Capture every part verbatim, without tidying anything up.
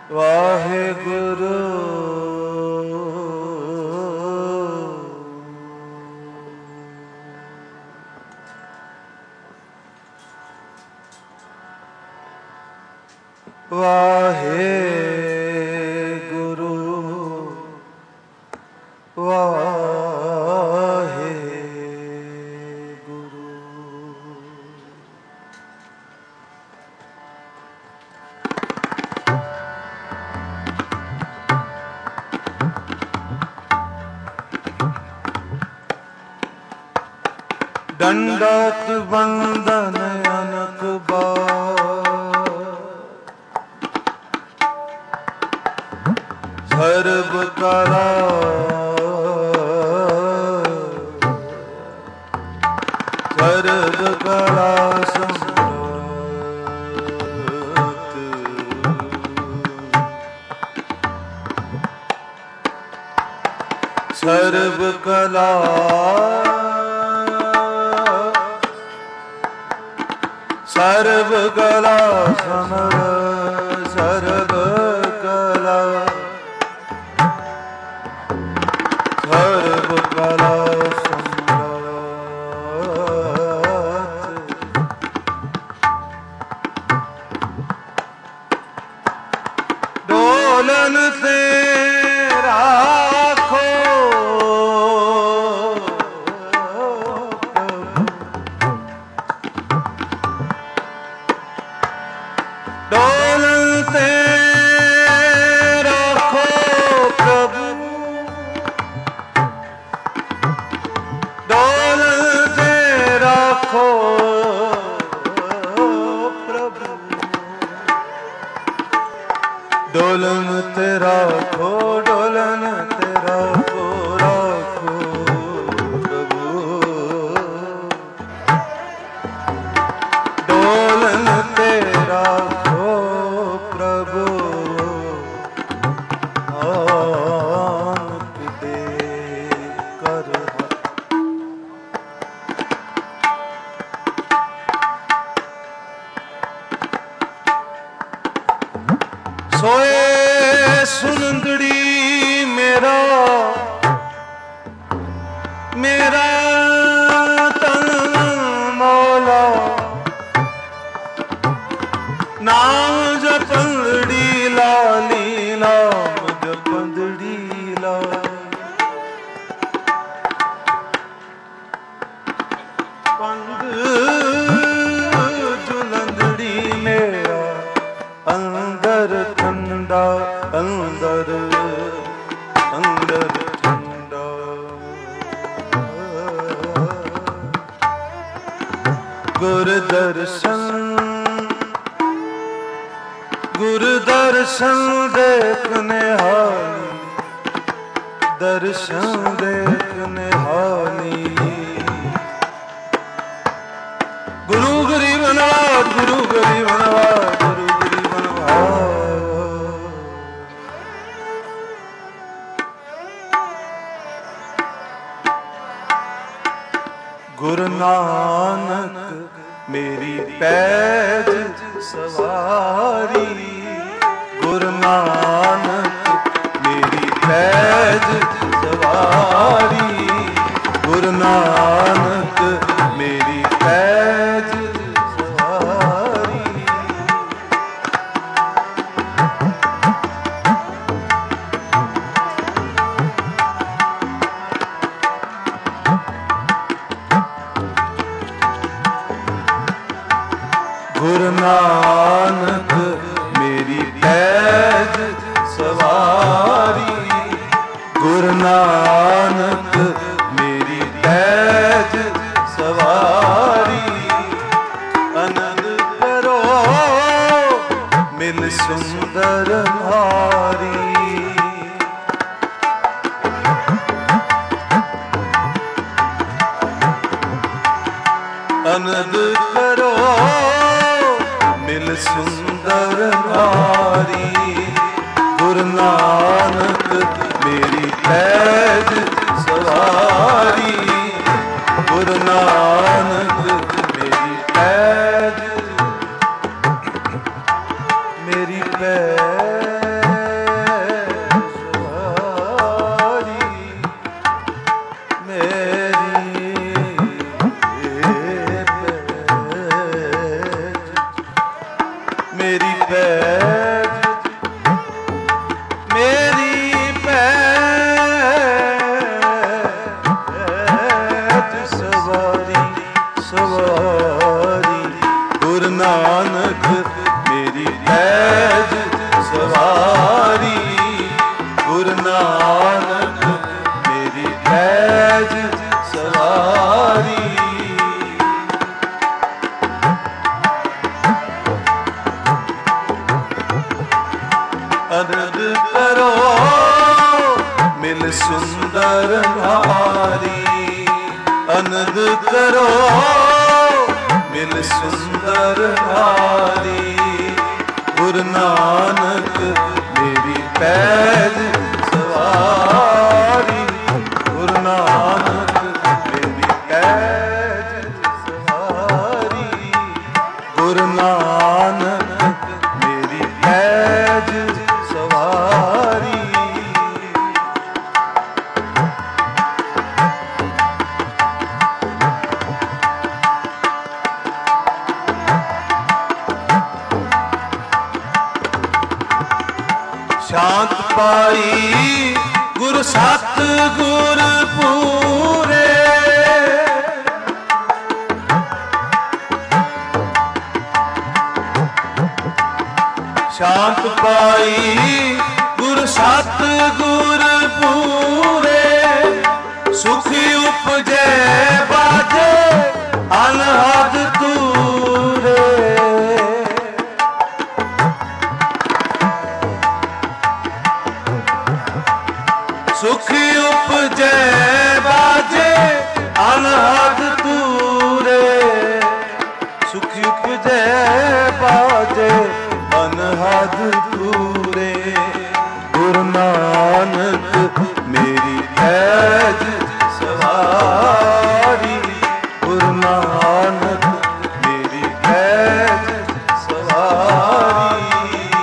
ਵਾਹਿਗੁਰੂ ਵਾਹਿਗੁਰੂ ਵਾਹਿਗੁਰੂ दंडक बंदन अनक बार सर्व कला सर्व कला सम्राट सर्व कला सर्व कला समर सर्व कला सर्व कला सम्राट डोलन से राखो डोलते रखो प्रभु डोलते रखो प्रभु डोलन तेरा खो डोलन तेरा खो राखो प्रभु डोलन तेरा सोए सुनंदड़ी मेरा मेरा तन मौला नाम जपंदड़ी लाली नाम जपंदड़ी लाली पंद जुलंदड़ी मेरा अंदर ठंडा अंदर अंदर ठंडा गुर दर्शन गुर दर्शन देखने हाली दर्शन देखने हाली गुरु गरीब नवाज गुरु गरीब नवाज गुरु गुरु नानक मेरी पैज सवारी गुरु नानक मेरी पैज सवारी गुरु नानक मेरी पैज सवारी गुरु नानक मेरी पैज सवारी गुरु नानक मेरी पैज सवारी आनंद करो मिल सुंदर नारी आनंद करो मिल सुंदर नारी गुरु नानक मेरी पैज सवारी गुरु नानक मेरी पैज मेरी पैज ਮੇਰੀ ਪੈਜ ਮੇਰੀ ਪੈਜ ਸਵਾਰੀ ਸਵਾਰੀ ਗੁਰੂ ਨਾਨਕ ਮੇਰੀ ਪੈਜ ਸਵਾਰੀ ਗੁਰੂ ਨਾਨਕ ਮੇਰੀ ਪੈਜ ਸਵਾਰੀ ਅਨੰਦ ਕਰੋ ਮਿਲ ਸੁੰਦਰ ਨਾਰੀ ਅਨੰਦ ਕਰੋ ਮਿਲ ਸੁੰਦਰ ਨਾਰੀ ਗੁਰੂ ਨਾਨਕ ਮੇਰੀ ਪੈਜ ਸਵਾਰੀ ਗੁਰੂ ਨਾਨਕ ਮੇਰੀ ਪੈਜ ਸਵਾਰੀ ਗੁਰੂ ਨਾਨਕ ਮੇਰੀ ਪੈਜ ਸਵਾਰੀ ਸ਼ਾਂਤ ਪਾਈ ਗੁਰ ਸਤ ਗੁਰ ਪੂਰੇ ਸ਼ਾਂਤ ਪਾਈ ਗੁਰ ਸਤ ਗੁਰ ਪੂਰੇ ਸੁਖ ਉਪਜੈ ਬਾਜੇ ਅਨਹਦ ਤੂਰੇ ਸੁਖ ਉਪਜੈ ਬਾਜੇ ਅਨਹਦ ਤੂਰੇ ਸੁਖ ਉਪਜੈ ਬਾਜੇ ਅਨਹਦ ਤੂਰੇ ਗੁਰੂ ਨਾਨਕ ਮੇਰੀ ਪੈਜ ਸਵਾਰੀ ਗੁਰੂ ਨਾਨਕ ਮੇਰੀ ਪੈਜ ਸਵਾਰੀ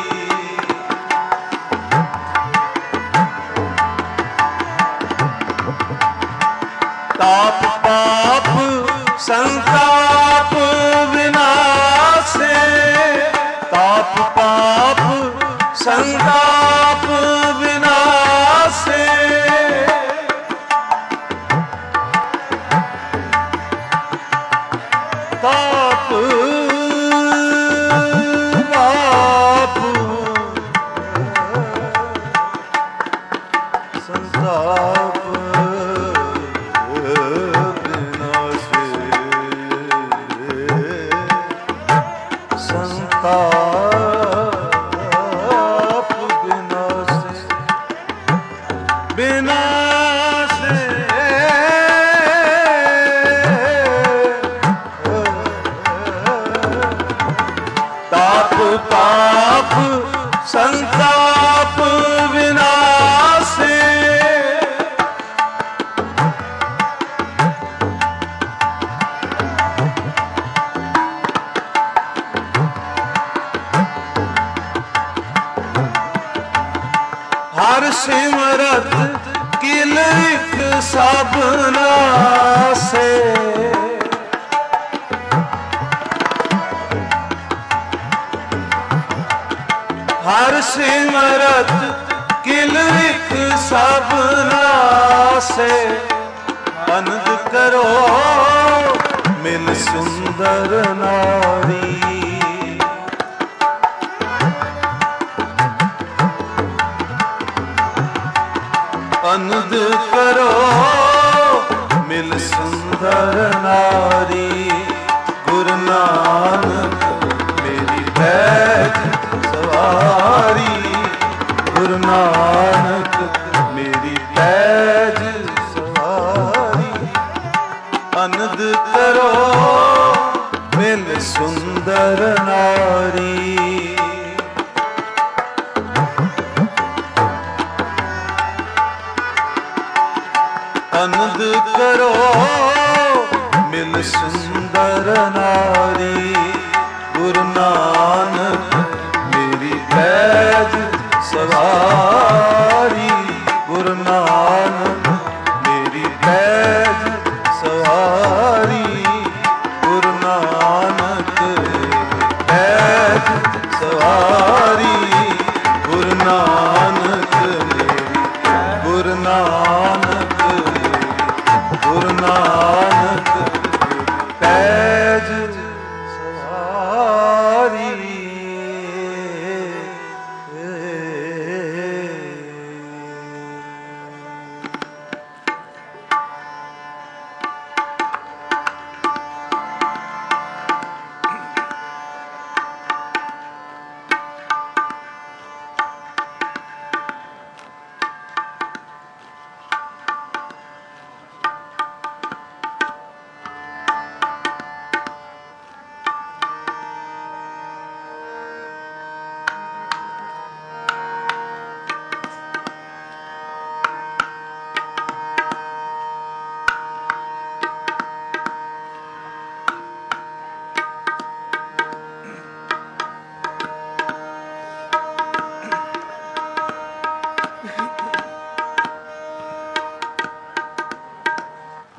ਤਾਪ ਪਾਪ ਸੰਤਾਪ ਵਿਨਾਸੇ ਤਾਪ ਪਾਪ ਸੰਤਾਪ ਵਿਨਾਸੇ ਤਾਪ ਪਾਪ ਸੰਤਾਪ ਸੰਤਾਪ ਬਿਨਾਸੇ ਬਿਨਾਸੇ ਤਾਪ ਪਾਪ ਸੰਤਾਪ ਵਿਨਾਸੇ ਹਰ ਸਿਮਰਤ ਕਿਲ ਇਕ ਸਭ ਨਾਸੇ ਹਰ ਸਿਮਰਤ ਕਿਲ ਇਕ ਸਭ ਨਾਸੇ ਅਨੰਦ ਕਰੋ ਮਿਲ ਸੁੰਦਰ ਨਾਰੀ ਅਨੰਦ ਕਰੋ ਮਿਲ ਸੁੰਦਰ ਨਾਰੀ ਗੁਰੂ ਨਾਨਕ ਮੇਰੀ ਪੈਜ ਸਵਾਰੀ ਗੁਰੂ ਨਾਨਕ ਮੇਰੀ ਪੈਜ ਸਵਾਰੀ ਅਨੰਦ ਕਰੋ ਮਿਲ ਸੁੰਦਰ ਨਾਰੀ ਅਨੰਦ ਕਰੋ ਮਿਲ ਸੁੰਦਰ ਨਾਰੀ ਗੁਰੂ ਨਾਨਕ ਮੇਰੀ ਪੈਜ ਸਵਾਰੀ ਗੁਰੂ ਨਾਨਕ ਮੇਰੀ ਪੈਜ ਸਵਾਰੀ ਗੁਰੂ ਨਾਨਕ ਪੈਜ ਸਵਾਰੀ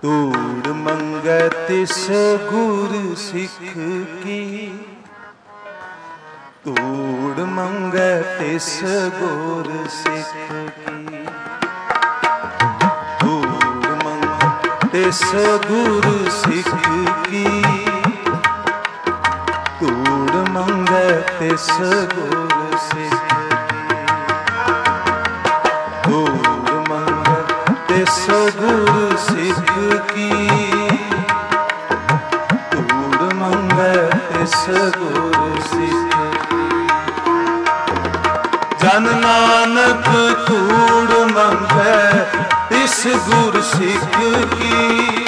ਧੂੜ ਮੰਗੈ ਤਿਸ ਗੁਰ ਸਿੱਖ ਕੀ, ਧੂੜ ਮੰਗੈ ਤਿਸ ਗੁਰ ਸਿੱਖ ਕੀ, ਧੂੜ ਮੰਗੈ ਤਿਸ ਗੁਰ ਸਿੱਖ ਕੀ, ਧੂੜ ਮੰਗੈ ਤਿਸ ਗੁਰ ਸਿੱਖ ਕੀ, ਧੂੜ ਮੰਗੈ ਤਿਸ ਗੁਰ ਸਿੱਖ ਕੀ, ਧੂੜ ਮੰਗੈ ਤਿਸ ਗੁਰ ਸਿੱਖ ਕੀ। ਜਨ ਨਾਨਕ ਧੂੜ ਮੰਗੈ ਤਿਸ ਗੁਰ ਸਿੱਖ ਕੀ,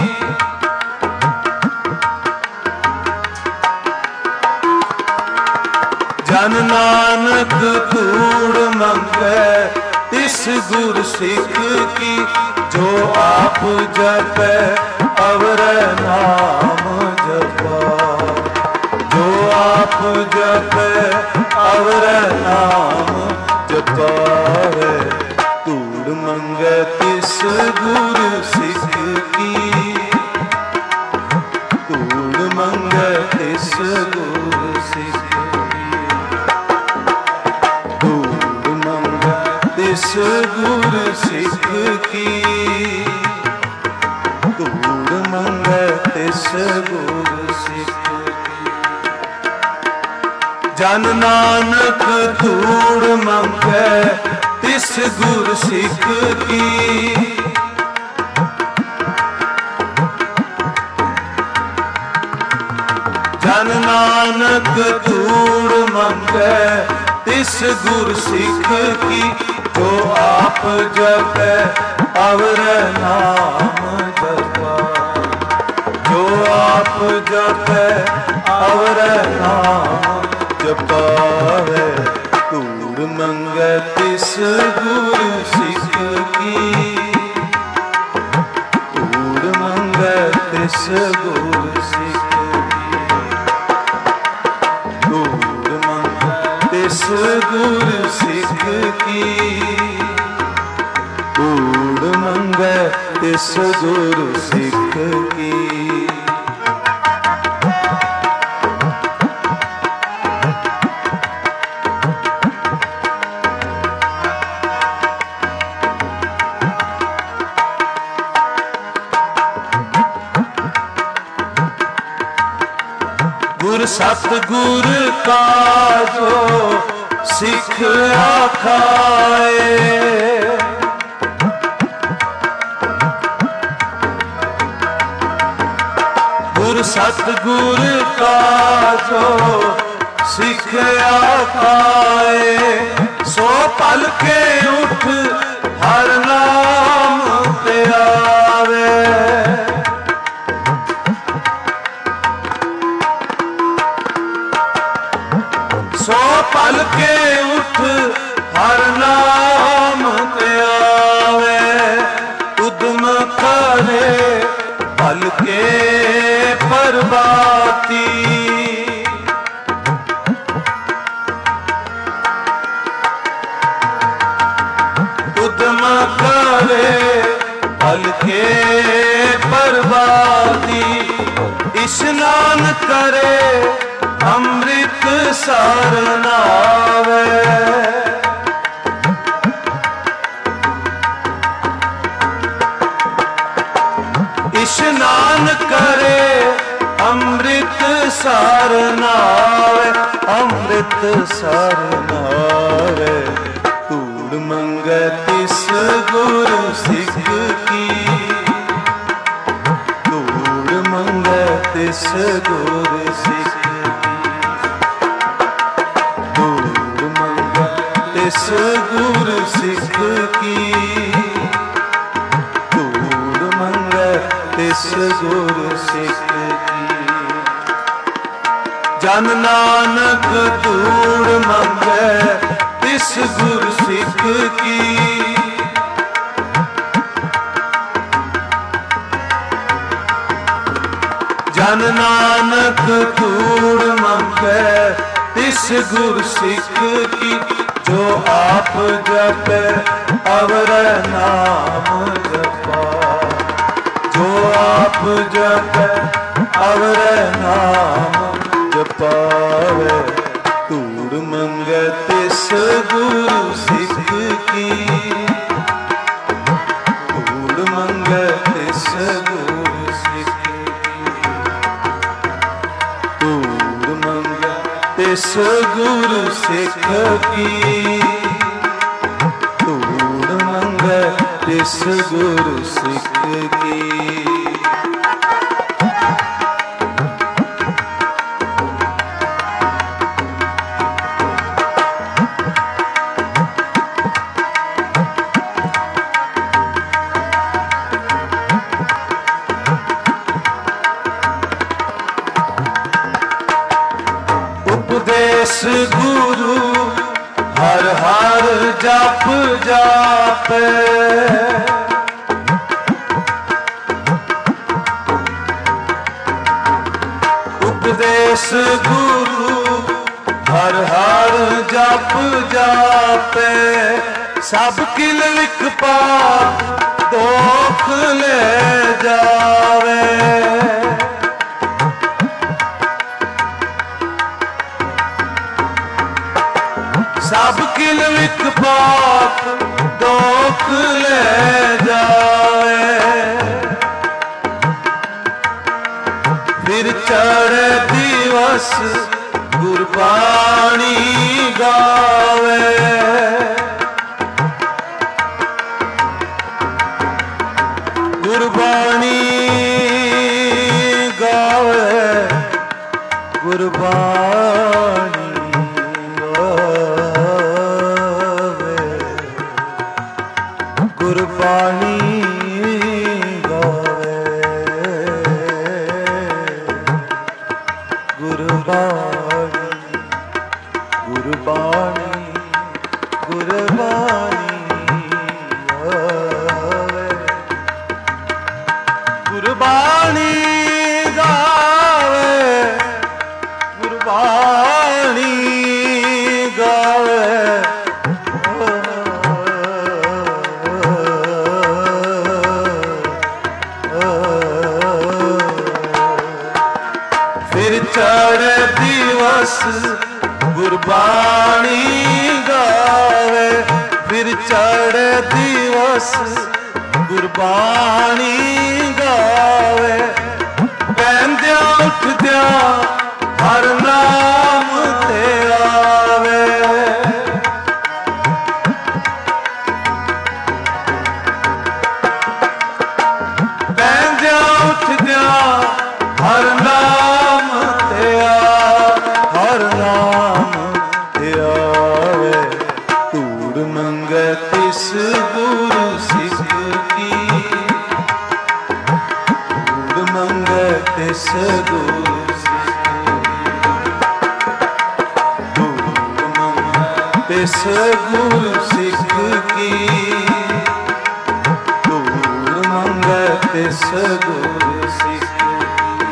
ਜਨ ਨਾਨਕ ਧੂੜ ਮੰਗੈ ਤਿਸ ਗੁਰ ਸਿੱਖ ਕੀ, ਜੋ ਆਪ ਜਪੈ ਅਵਰ ਨਾਮ ਜਪਾ, ਜੋ ਆਪ ਜਪੈ ਅਵਰ ਨਾਮ ਜਪਾਵੇ, ਧੂੜ ਮੰਗੈ ਤਿਸ ਗੁਰ ਸਿੱਖ ਕੀ, ਧੂੜ ਮੰਗੈ ਤਿਸ ਗੁਰ ਸਿੱਖ ਕੀ, ਧੂੜ ਮੰਗੈ ਤਿਸ ਗੁਰ ਸਿੱਖ ਕੀ, ਧੂੜ ਮੰਗੈ ਤਿਸ ਗੁਰ ਸਿੱਖ ਕੀ। ਜਨ ਨਾਨਕ ਧੂੜ ਮੰਗੈ ਤਿਸ ਗੁਰ ਸਿੱਖ ਕੀ, ਜਨ ਨਾਨਕ ਧੂੜ ਮੰਗੈ ਤਿਸ ਗੁਰ ਸਿੱਖ ਕੀ, ਜੋ ਆਪ ਜਪੈ ਅਵਰ ਨਾਮ ਜਪਾ, ਜੋ ਆਪ ਜਪੈ ਅਵਰ ਨਾਮ ਜਪਾਵੇ, ਧੂੜ ਮੰਗੈ ਤਿਸ ਗੁਰ ਸਿੱਖ ਕੀ, ਧੂੜ ਮੰਗੈ ਤਿਸ ਗੁਰ ਸਿੱਖ ਕੀ, ਧੂੜ ਮੰਗੈ ਤਿਸ ਗੁਰ ਸਿੱਖ ਕੀ, ਧੂੜ ਮੰਗੈ ਤਿਸ ਗੁਰ ਸਿੱਖ ਕੀ। ਗੁਰ ਸਤਿਗੁਰ ਕਾ ਜੋ ਸਿੱਖ ਆਖਾਏ, ਗੁਰ ਸਤਿਗੁਰ ਕਾ ਜੋ ਸਿੱਖ ਆਖਾਏ, ਸੋ ਪਲ ਕੇ ਉਠ ਹਰ ਨਾਮ ਤੇ ਆਵੇ, ਸੋ ਪਲ ਕੇ ਉਠ ਹਰ ਨਾਮ ਤੇ ਆਵੇ, ਉਦਮ ਕਰੇ ਪਲ ਕੇ ਪਰਬਾਤੀ, ਉਦਮ ਕਰੇ ਪਲ ਕੇ ਪਰਬਾਤੀ, ਇਸ਼ਨਾਨ ਕਰੇ ਅੰਮ੍ਰਿਤ ਸਰ ਨਾਵੇ, ਇਸ਼ਨਾਨ ਕਰੇ ਅੰਮ੍ਰਿਤ ਸਰ ਨਾਵੇ, ਅੰਮ੍ਰਿਤ ਸਰ ਨਾਵੇ, ਧੂੜ ਮੰਗੈ ਤਿਸ ਗੁਰ ਸਿੱਖ ਕੀ, ਧੂੜ ਮੰਗੈ ਤਿਸ ਗੁਰ ਸਿੱਖ ਕੀ, ਧੂੜ ਮੰਗੈ ਤਿਸ ਗੁਰ ਸਿੱਖ ਕੀ, ਧੂੜ ਮੰਗੈ ਤਿਸ ਗੁਰ ਸਿੱਖ ਕੀ। ਜਨ ਨਾਨਕ ਧੂੜ ਮੰਗੈ ਤਿਸ ਗੁਰ ਸਿੱਖ ਕੀ, ਜਨ ਨਾਨਕ ਧੂੜ ਮੰਗੈ ਤਿਸ ਗੁਰ ਸਿੱਖ ਕੀ, ਜੋ ਆਪ ਜਪੈ ਅਵਰ ਨਾਮ ਜਪਾ, ਜੋ आप जपै अवरै नाम जपावे, तूड़ मंगै तिस गुरु सिख की, तूड़ मंगै तिस गुरु सिख की, तूड़ मंगै तिस गुरु सिख की, तूड़ मंगै तिस गुरु सिख की। उपदेश गुरु हर हर जप जापे, उपदेश गुरु हर हर जप जापे, सब किल विक पाप दोख ले जावे, सब किल विक पाप दोख ले जावे, फिर चढ़े दिवस गुरबाणी गावे, गुरबाणी गावे, गुरबाणी गुरबाणी गावे, गुरबाणी गुरबाणी गुरबाणी गावे, गुरबाणी गावे, गुरबाणी गावे, फिर चढ़े दिवस गुरबाणी गावे, फिर चढ़े दिवस गुरबाणी गावे, पैंद्या उठद्या हर नाम ते आवे, पैंद्या उठद्या हर नाम ते आवे, हर नाम ते आवे, तूड़ मंगै तिस गुरु सिख की, तूड़ मंगै तिस गुरु सिख की, तूड़ मंगै तिस गुरु सिख की, तूड़ मंगै तिस गुरु सिख की।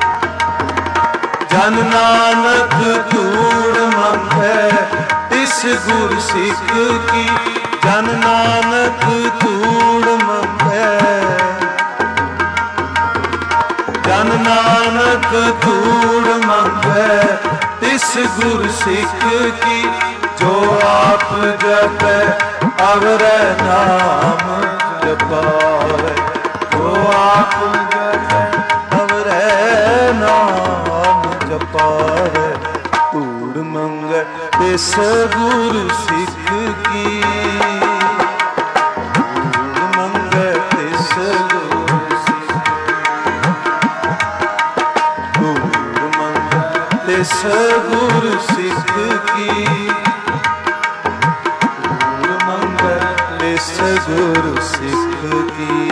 जन नानक तूड़ मंगै तिस गुरु सिख की, जन नानक तूड़ मंगै, जन नानक तूड़ मंगै तिस गुरु सिख की, जो आप जपै अवरै नाम जपावे, जो आप जपै अवरै नाम जपावे, तूड़ मंगै तिस गुरु सिख की, तूड़ मंगै तिस गुरु सिख की, तूड़ मंगै तिस गुरु सिख की, तूड़ मंगै तिस गुरु सिख की।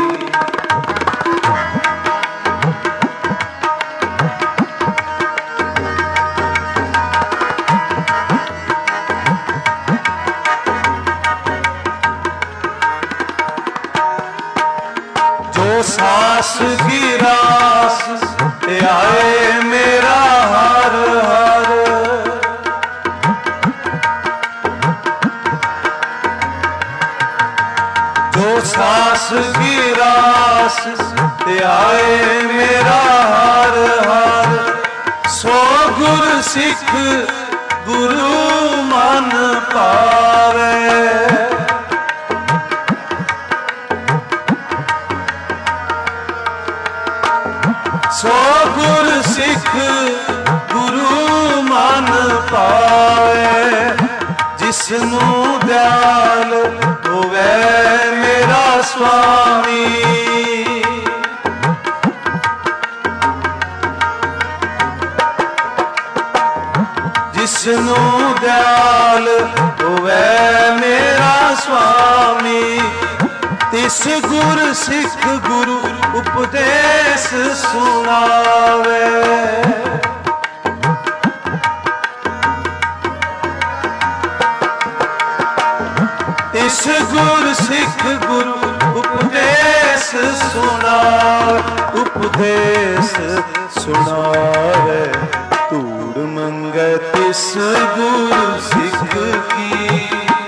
सास की रास ते आए मेरा हर हर, जो सास की रास ਧਿਆਏ ਮੇਰਾ ਹਰ ਹਰ। ਸੋ ਗੁਰ ਸਿੱਖ ਗੁਰੂ ਮਨ ਪਾਵੇ। ਸੋ ਗੁਰ ਸਿੱਖ ਗੁਰੂ ਮਨ ਪਾਵੇ। ਜਿਸਨੂੰ ਦਿਆਲ ਹੋਵੇ ਮੇਰਾ ਸੁਆਮੀ। ਜਿਸਨੂੰ ਦਿਆਲ ਹੋਵੇ ਮੇਰਾ ਸੁਆਮੀ। ਤਿਸ ਗੁਰ ਸਿੱਖ ਗੁਰੂ ਉਪਦੇਸ਼ ਸੁਣਾਵੇ। ਤਿਸ ਗੁਰ ਸਿੱਖ ਗੁਰੂ ਉਪਦੇਸ਼ ਸੁਣਾਵੇ। ਉਪਦੇਸ਼ ਸੁਣਾਵੇ। ਧੂੜ ਮੰਗੈ ਤਿਸ ਗੁਰ ਸਿੱਖ ਕੀ।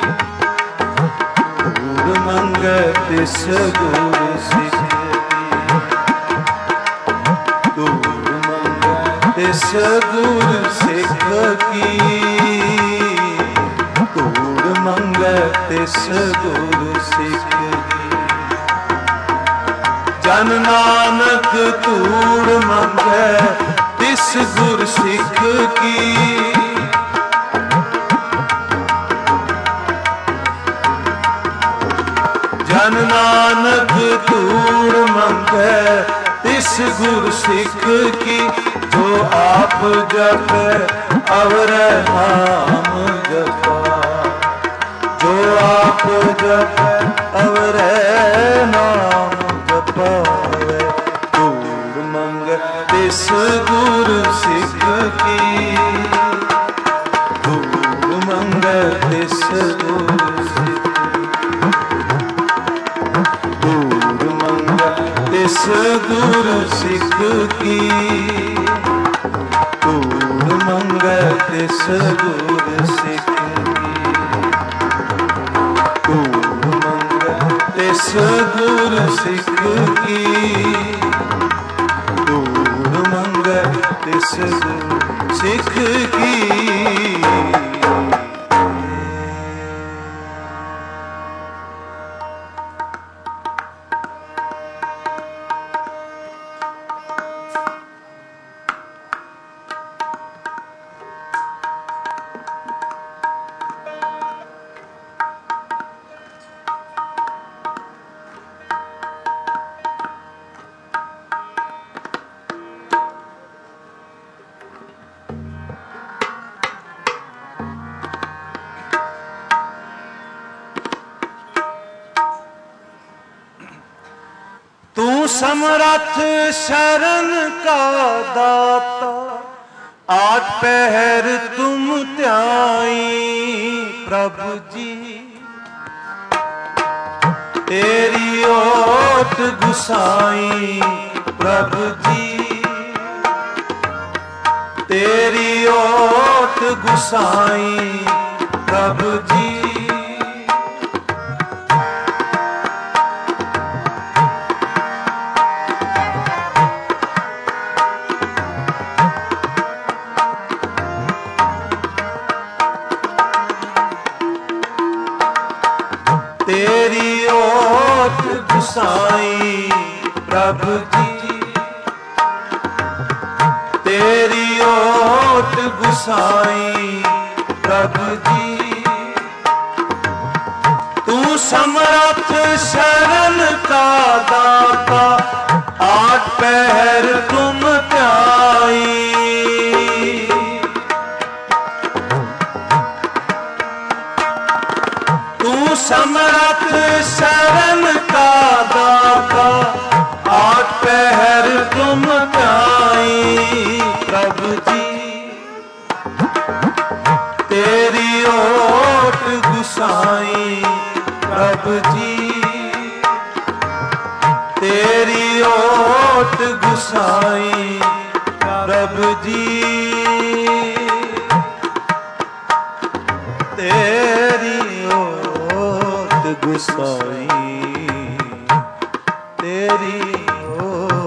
ਧੂੜ ਮੰਗੈ ਤਿਸ ਗੁਰ ਸਿੱਖ ਕੀ। ਧੂੜ ਮੰਗੈ ਤਿਸ ਗੁਰ ਸਿੱਖ ਕੀ। ਧੂੜ ਮੰਗੈ ਤਿਸ ਗੁਰ ਸਿੱਖ ਕੀ। ਜਨ ਨਾਨਕ ਧੂੜ ਮੰਗੈ ਤਿਸ ਗੁਰ ਸਿੱਖ ਕੀ। ਜਨ ਨਾਨਕ ਧੂੜ ਮੰਗੈ ਤਿਸ ਗੁਰ ਸਿੱਖ ਕੀ। ਜੋ ਆਪ ਜਪੈ ਅਵਰੈ ਨਾਮ ਜਪਾ। ਜੋ ਆਪ ਜਪੈ ਅਵਰੈ ਨਾਮ ਜਪਾਵੇ। ਧੂੜ ਮੰਗੈ ਤਿਸ ਗੁਰ ਸਿੱਖ ਕੀ। ਧੂੜ ਮੰਗੈ ਤਿਸ ਗੁਰ ਸਿੱਖ ਕੀ। ਧੂੜ ਮੰਗੈ ਤਿਸ ਗੁਰ ਸਿੱਖ ਕੀ। ਧੂੜ ਮੰਗੈ ਤਿਸ ਗੁਰ ਸਿੱਖ ਕੀ। ਧੂੜ ਮੰਗੈ ਤਿਸ ਗੁਰ ਸਿੱਖ ਕੀ। ਧੂੜ ਮੰਗੈ ਤਿਸ ਗੁਰ ਸਿੱਖ ਕੀ। ਤੂੰ ਸਮਰੱਥ ਸ਼ਰਨ ਕਾ ਦਾਤਾ। ਆਠ ਪਹਿਰ ਤੁਮ ਧਿਆਈ ਪ੍ਰਭੂ ਜੀ। ਤੇਰੀ ਓਟ ਗੁਸਾਈ ਪ੍ਰਭੂ ਜੀ। ਤੇਰੀ ਓਟ ਗੁਸਾਈ ਪ੍ਰਭੂ ਜੀ। ਤੇਰੀ ਓਟ ਗੁਸਾਈ ਪ੍ਰਭੂ ਜੀ। ਤੇਰੀ ਓਟ ਗੁਸਾਈ ਪ੍ਰਭੂ ਜੀ। ਤੂੰ ਸਮਰੱਥ ਸ਼ਰਨ ਕਾ ਦਾਤਾ। ਆਠ ਪਹਿਰ ਤੁਮ ਧਿਆਈ। ਤੂੰ ਸਮਰੱਥ ਸ਼ਰਨ ਕਾ ਦਾਤਾ। ਆਠ ਪਹਿਰ ਤੁਮ ਧਿਆਈ ਪ੍ਰਭੂ ਜੀ। ਤੇਰੀ ਓਟ ਗੁਸਾਈ ਪ੍ਰਭੂ ਜੀ। ਤੇਰੀ ਓਟ ਗੁਸਾਈ ਪ੍ਰਭੂ ਜੀ। ਤੇਰੀ ਓਟ ਗੁਸਾਈ। ਤੇਰੀ ਓਟ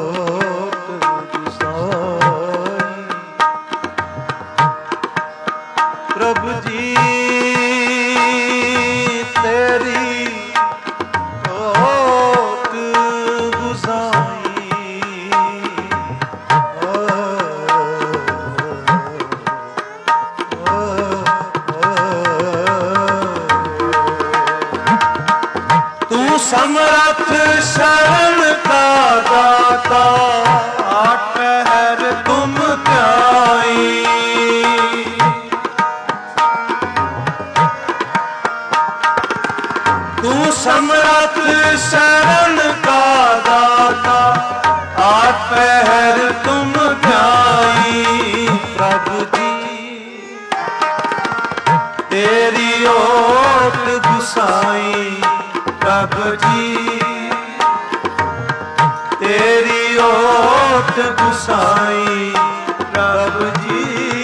समर्थ शरण का दाता, आठ पहर तुम ध्याई। तू समर्थ शरण का दाता, आठ पहर तुम ध्याई। प्रभु जी तेरी ओट गुसाई, प्रभु जी तेरी ओट गुसाई, प्रभु जी।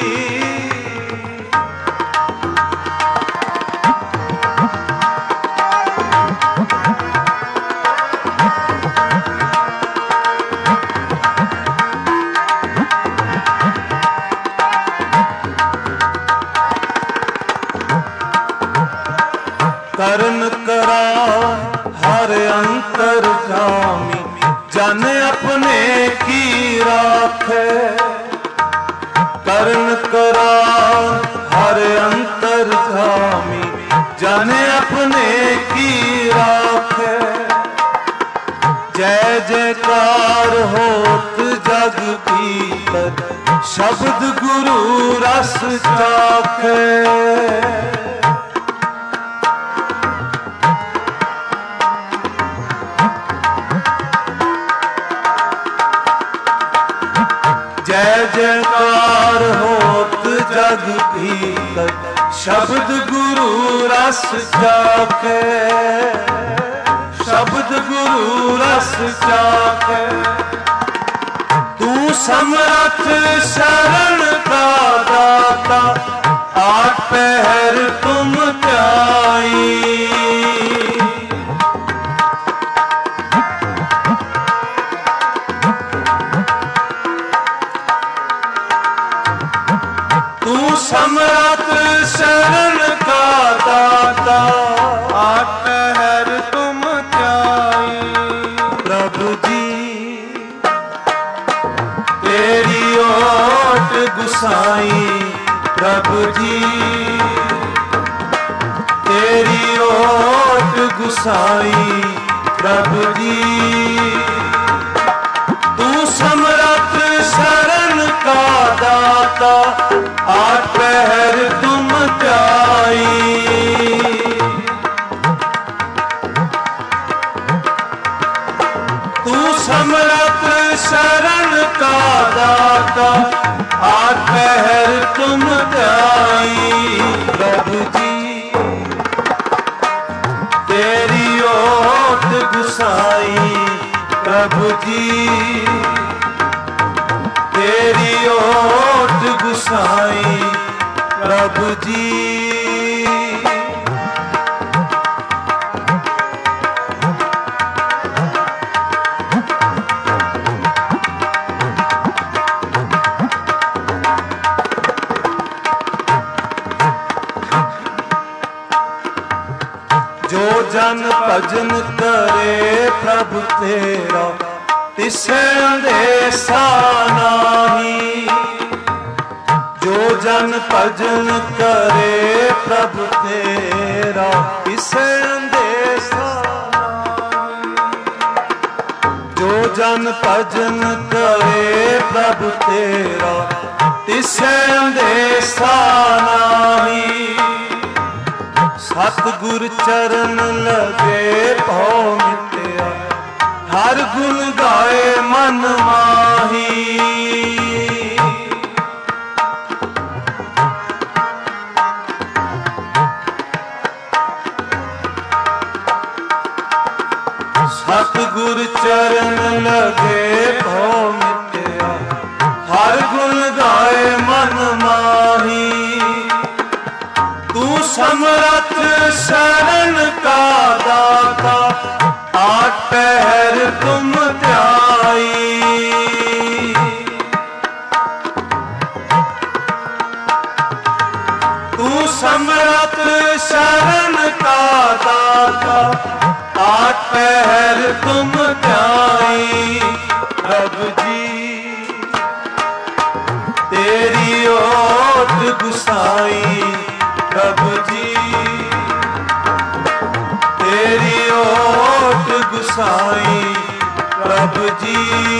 करन करा हर अंतर जामी, जन अपने की राखे। करन करा हर अंतर जामी, जन अपने की राखे। जय जयकार होत जग भीतर, शब्द गुरु रस चाखे। जय जयकार होत जग भीतर, शब्द गुरु रस चाखे। शब्द गुरु रस चाखे। तू समर्थ शरण का दाता, आठ पहर तुम ध्याई। तू समर्थ शरण का दाता, आठ पहर तुम ध्याई। प्रभु जी तेरी ओट गुसाई, प्रभु जी तेरी ओट गुसाई, प्रभु जी। तू समर्थ शरण का दाता, आठ पहर तुम ध्याई। तू समर्थ शरण का दाता, आठ पहर तुम ध्याई। प्रभु जी तेरी ओट गुसाई, प्रभु जी तेरी ओट गुसाई, प्रभु जी। जो जन भजन करे प्रभु तेरा, तिसे अंदेशा नाही। जो जन भजन करे प्रभु तेरा, तिसे अंदेशा नाही। जो जन भजन करे प्रभु तेरा, तिसे अंदेशा नाही। सतगुर चरण लगे भौ मिटया, हर गुण गाए मन माही। सतगुर चरण लगे भौ मिटया, हर गुण गाए मन माही। तू समर्थ शरण का दाता, आठ पहर तुम ध्याई। तू समर्थ शरण का दाता, आठ पहर तुम ध्याई। प्रभु जी तेरी ओट गुसाई, प्रभु जी तेरी ओट गुसाई प्रभु जी।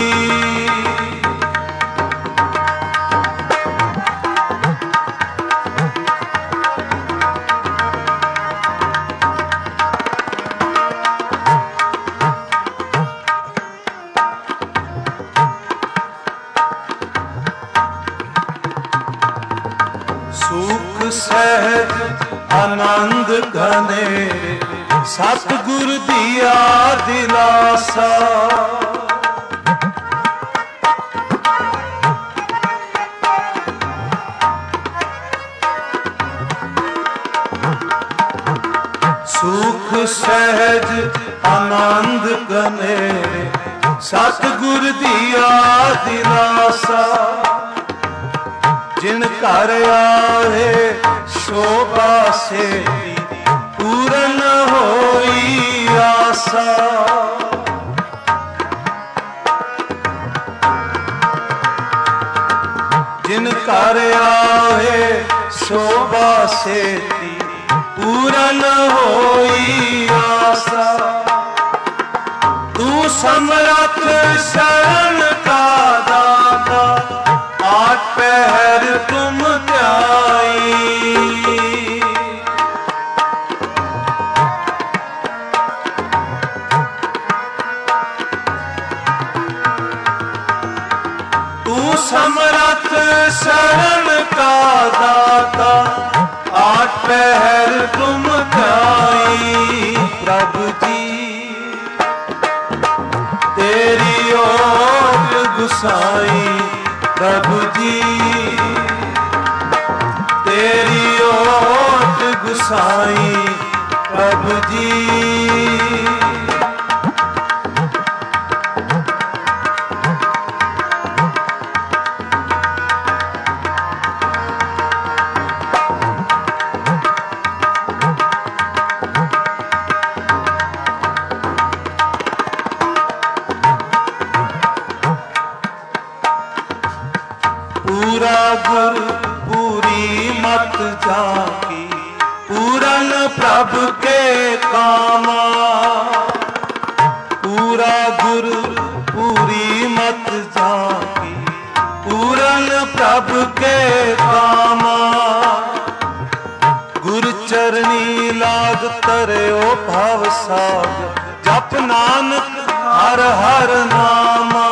सुख सहज आनंद घने सतगुर दिया दिलासा। सुख सहज आनंद घने सतगुर दिया दिलासा। जिन घर आए शोभा से पूरन होई आसा। जिन घर आए शोभा से पूरन होई आसा। तू समरथ शरण का दाता आठ पहर तुम ध्याई। तू समरथ शरण का दाता आठ पहर तुम ध्याई। प्रभु जी तेरी ओट गुसाई। प्रभु जी तेरी ओट गुसाई। प्रभु जी पूरा गुर पूरी मत जाकी पूरन प्रभु के कामा। पूरा गुर पूरी मत जाकी पूरन प्रभु के कामा। गुर चरनी लाग तरयो भव साग जप नानक हर हर नामा।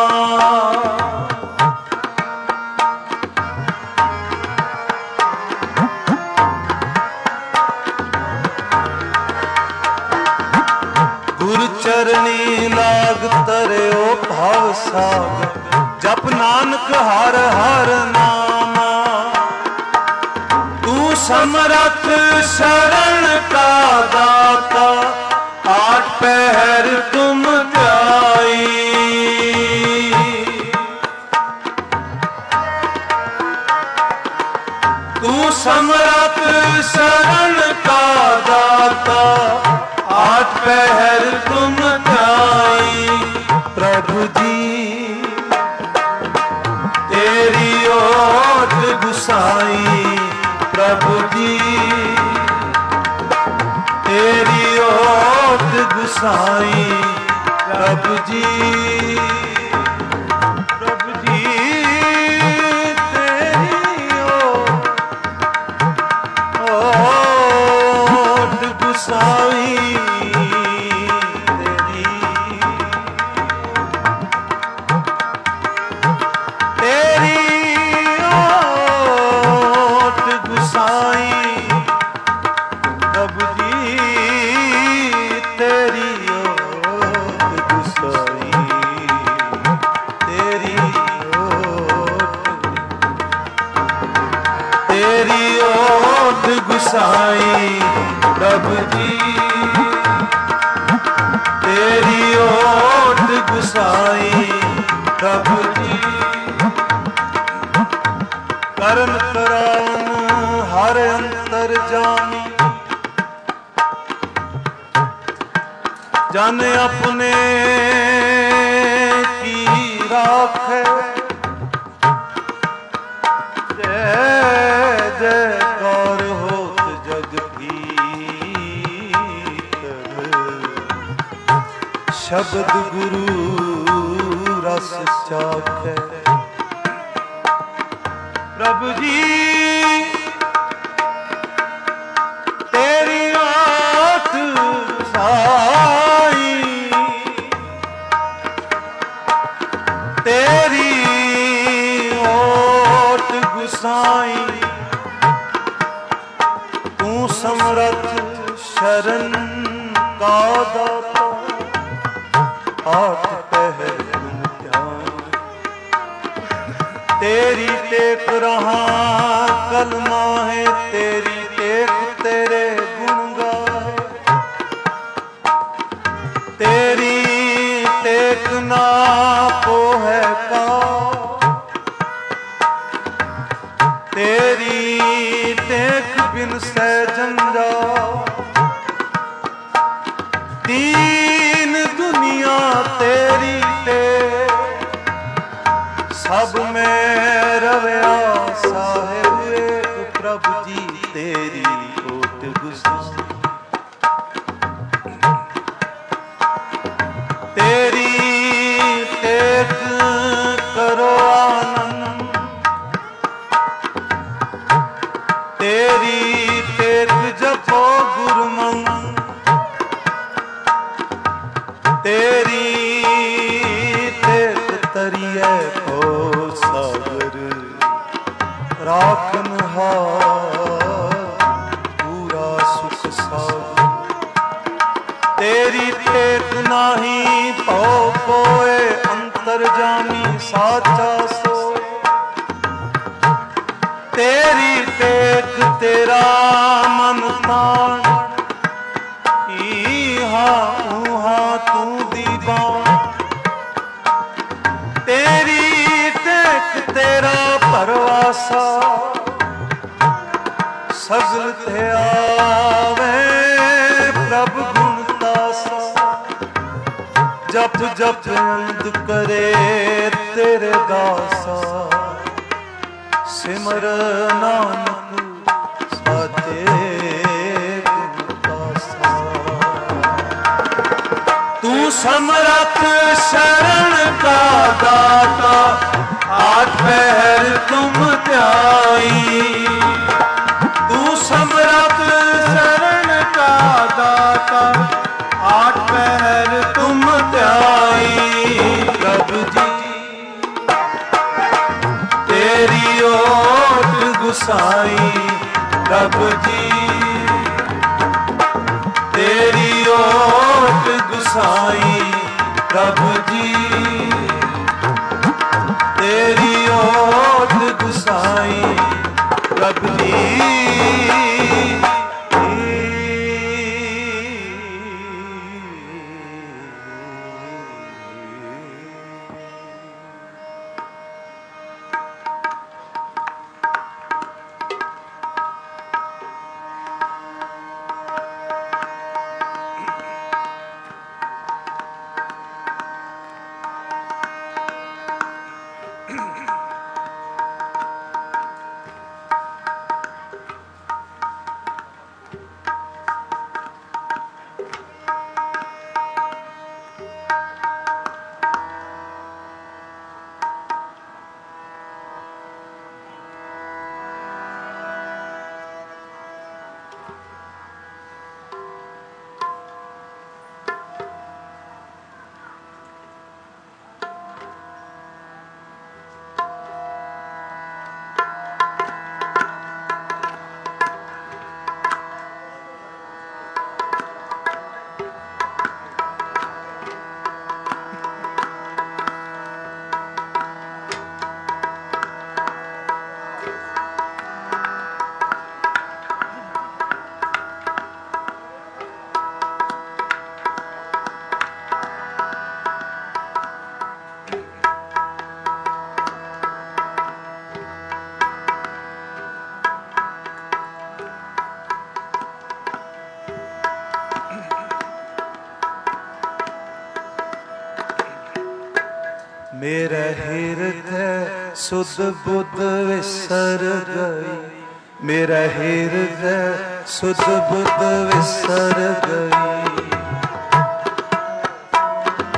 चरनी लाग तरयो भव साग जप नानक हर हर नामा। तू समरथ शरण का दाता आठ पहर तुम ध्याई। तू समरथ शरण का दाता आठ पहर तुम ध्याई। प्रभु जी तेरी ओट गुसाई। प्रभु जी तेरी ओट गुसाई। प्रभु जी प्रभु जी तेरी ओट गुसाई। गुसाई प्रभु जी तेरी ओट गुसाई प्रभु जी। करन करावन हर अंतर जामी जन अपने की राखे। जय जयकार होत जग भीतर शब्द गुरु रस चाखै। प्रभु जी तेरी आठ साई, तेरी ओट गुसाई, तू समरथ शरण का दाता, आठ पहर तुम ध्यान। तेरी टेक रहा कलमा है, तेरी टेक तेरे गुण गाए। तेरी टेक ना को है का, तेरी टेक बिन सहजन जा। दीन दुनिया तेरी टेक, सब में रवया साहिब एक। प्रभु जी तेरी ओट गुसाई, तेरी टेक करो आनंद, तेरी टेक जपो गुरमंग। तेरी टेक तरिए को सागर, राखन हार पूरा सुख सागर। तेरी टेक नाही पौ कोय, अंतर जामी साचा सोए। तेरी टेक तेरा मन तान, इहा उहा तू दीवान। तेरी टेक तेरा परवासा, सगल ते आवे प्रभु गुण दासा। जप जप अंध करे तेरे दासा, सिमर नानक साचे गुण दासा। तू समरथ शरण का दाता, आठ पहर तुम ध्याई। तू समरथ शरण का दाता, आठ पहर तुम ध्याई। प्रभु जी तेरी ओट गुसाई, प्रभु जी तेरी ओट गुसाई। प्रभु जी तेरी ओट गुसाई। प्रभु जी मेरा हृदय सुध बुध विसर गई, मेरा हृदय सुध बुध विसर गई।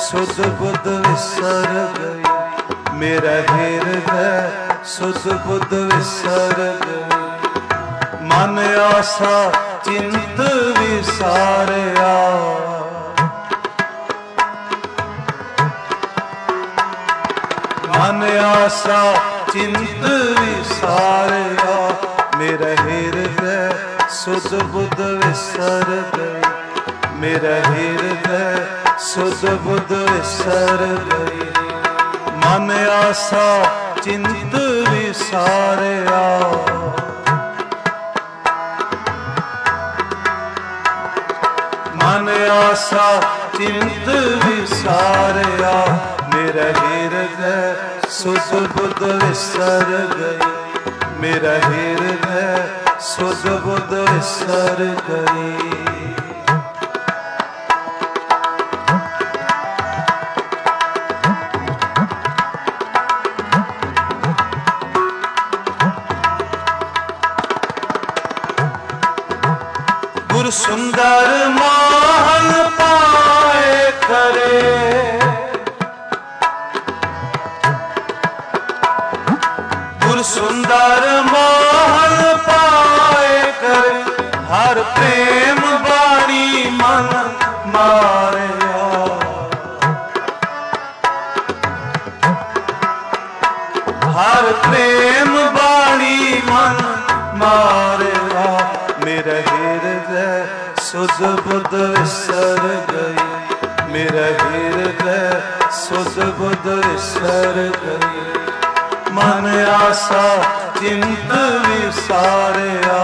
सुध बुध विसर गई, मेरा हिरदै सुध बुध विसर गई। मन आसा चिंत विसारिया, मन आसा चिंत विसारिया, मेरा हिरदै सुध बुध विसर गई, मेरा हिरदै सुध बुध विसर गई। मन आसा चिंत विसारिया, मन आसा चिंत विसारिया, मेरा हिरदै सुध बुध विसर गई, मेरा हिरदै सुध बुध विसर गई। गुर सुंदर महल पाए करे, गुर सुंदर महल पाए करे, हर प्रेम बाणी मन मारिया, हर प्रेम बाणी मन मारिया, मेरा हिरदै सुध बुध विसर गई, मेरा हिरदै सुध बुध विसर गई। मन आसा चिंत विसारिया,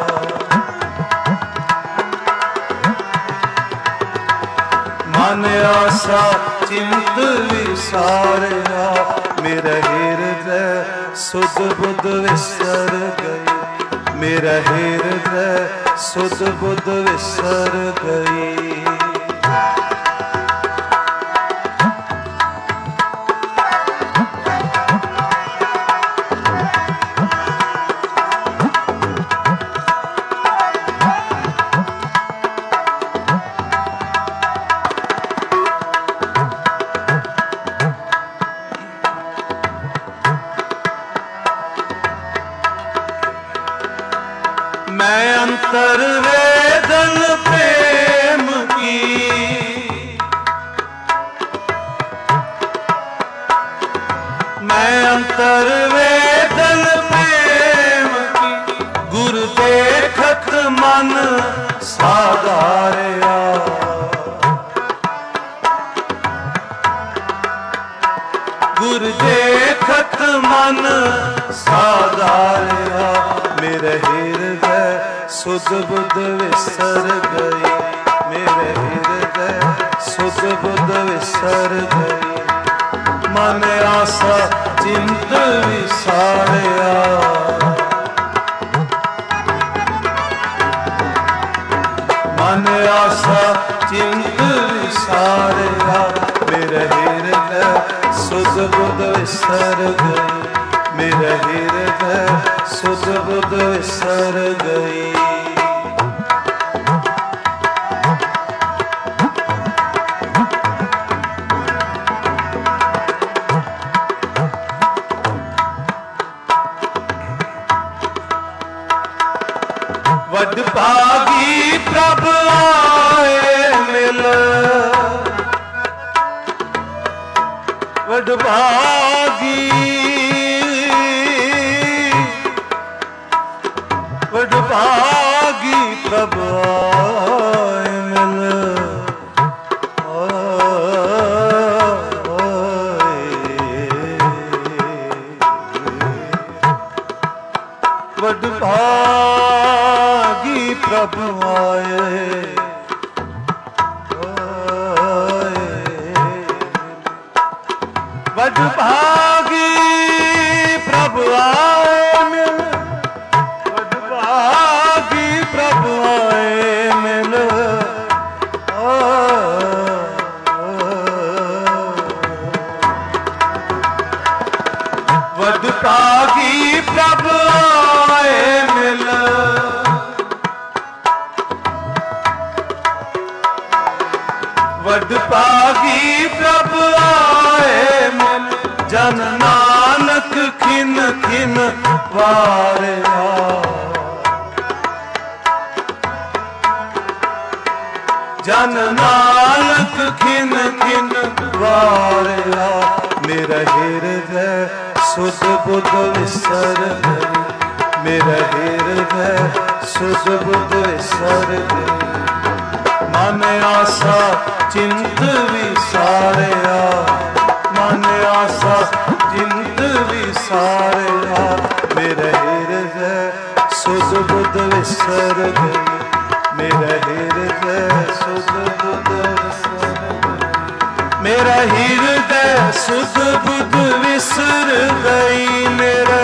मन आसा चिंत विसारिया, मेरा हिरदै सुध बुध विसर गई, मेरा हिरदै सुध बुध विसर गई। मैं अंतर वेदन प्रेम की, मैं अंतर वेदन प्रेम की, गुर देखत मन साधारिया, गुर देखत मन साधारिया, मेरे हिरदै सुध बुध विसर गई, मेरे हिरदै सुध बुध विसर गई। मन आसा चिंत विसारिया, मन आसा चिंत विसारिया, मेरे हिरदै सुध बुध विसर गई, मेरा हिरदै सुध बुध विसर गई। वड भागी प्रभ आए मिल, वड भागी वड भागी प्रभ आए मिल, वड भागी प्रभ आए, वड भागी प्रभ आए मिल, वड भागी प्रभ आए मिल, वड भागी प्रभ आए मिल, वड भागी प्रभ आए मिल जन नानक खिन खिन वारिया। जन नानक खिन खिन वारिया। मेरा हृदय सुध बुध विसर गई, मेरा हृदय सुध बुध विसर गई। मन आसा चिंत विसारिया, मन आसा चिंत विसारिया। मेरा हृदय सुध बुध विसर गई, मेरा हृदय सुध बुध विसर गई। मेरा हृदय सुध बुध विसर गई। मेरा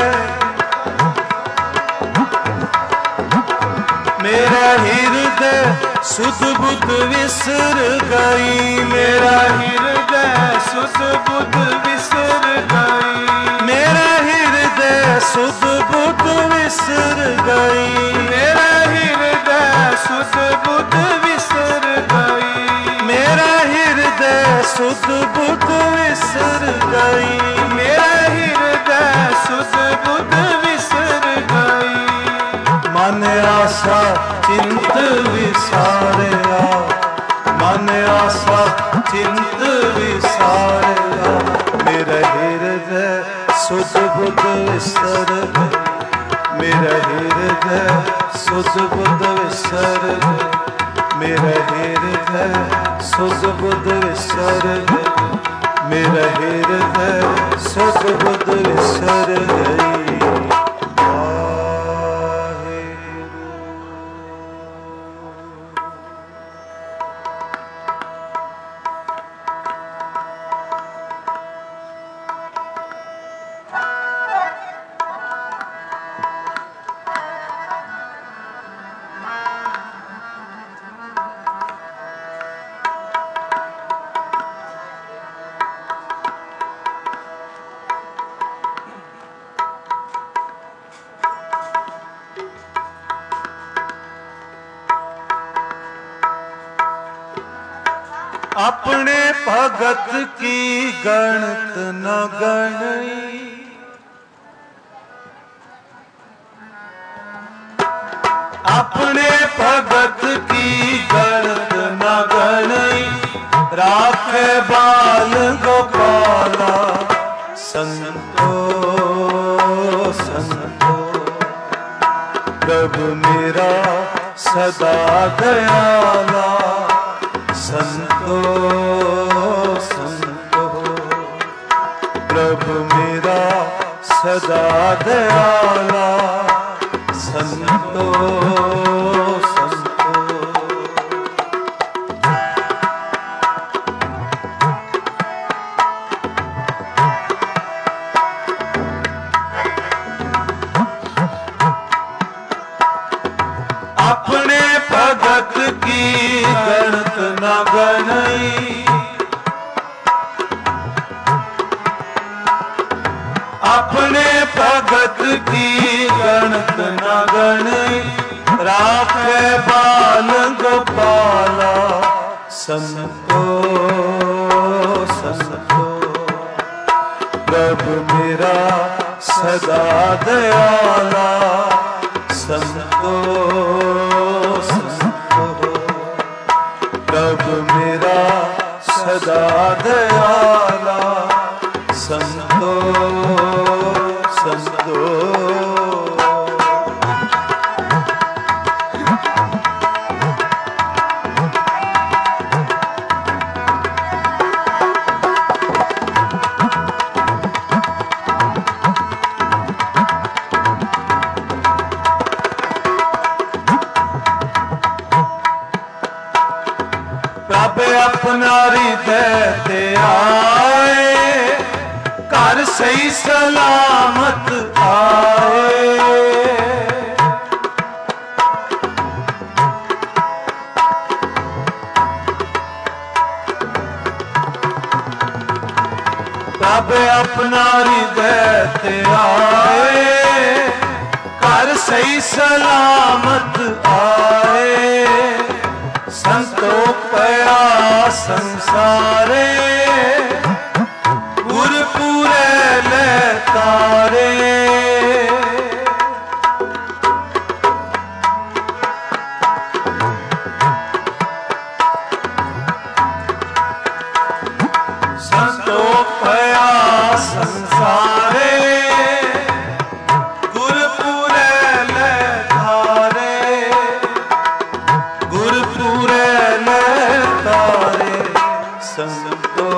मेरा हृदय सुध बुध विसर गई। मेरा हृदय सुध बुध विसर गई। मेरा हृदय सुध बुध विसर गई। मेरा हृदय सुध बुध विसर गई। मेरा हृदय सुध बुध विसर गई। मेरा हृदय सुध बुध विसर गई। मन आसा चिंत विसारिया, मन आसा चिंत विसारिया। मेरा हृदय सुध बुध विसर गई, मेरा हृदय सुध बुध विसर गई। मेरा हृदय सुध बुध विसर गई। मेरा हृदय सुध बुध विसर गई। अपने भगत की गणत न गणई, अपने भगत की गणत न गणई। राखे बाल गोपाला संतो संतो। प्रभु मेरा सदा दयाला संतो संतो। प्रभु मेरा सदा दयाला संतो संतो। अपने भगत की गणत न गणई, अपने भगत की गणत न गणई। राखे बाल गोपाला संतो संतो। प्रभु मेरा सदा दयाला संतो संतो। प्रभु मेरा सदा दयाला संतो संतो। प्रभ अपना हृदय ते आए, घर सही सलामत आए। प्रभ अपना हृदय ते आए, घर सही सलामत आए। संतोख पया संसारे, ਸੰਸਾਰੇ ਗੁਰਪੂਰੇ ਲੈ ਧਾਰੇ ਗੁਰਪੂਰੇ ਲੈ ਧਾਰੇ ਸੰਤੋ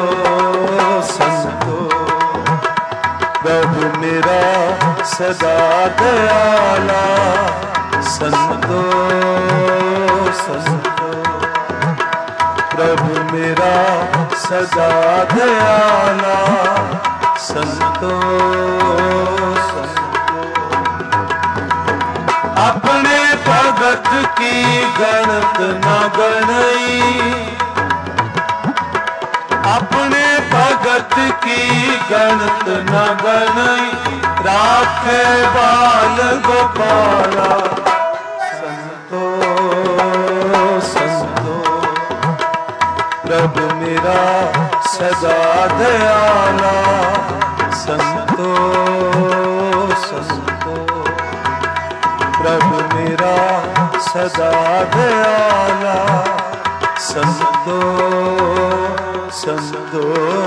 ਸੰਤੋ ਪ੍ਰਭੂ ਮੇਰਾ ਸਦਾ ਦਇਆਲਾ ਸੰਤੋ ਸੰਤੋ ਪ੍ਰਭੂ ਮੇਰਾ ਸਦਾ ਦਇਆਲਾ ਸੰਤੋ ਸੰਤੋ ਆਪਣੇ ਭਗਤ ਕੀ ਗਣਤ ਨਾ ਗਣਈ ਆਪਣੇ ਭਗਤ ਕੀ ਗਣਤ ਨਾ ਗਣਈ ਰਾਖੇ ਬਾਲ ਗੋਪਾਲਾ ਸੰਤੋ ਸੰਤੋ ਪ੍ਰਭੂ ਮੇਰਾ ਸਦਾ ਦਇਆਲਾ ਸੰਤੋ ਸੰਤੋ ਪ੍ਰਭੂ ਮੇਰਾ ਸਦਾ ਦਇਆਲਾ ਸੰਤੋ ਸੰਤੋ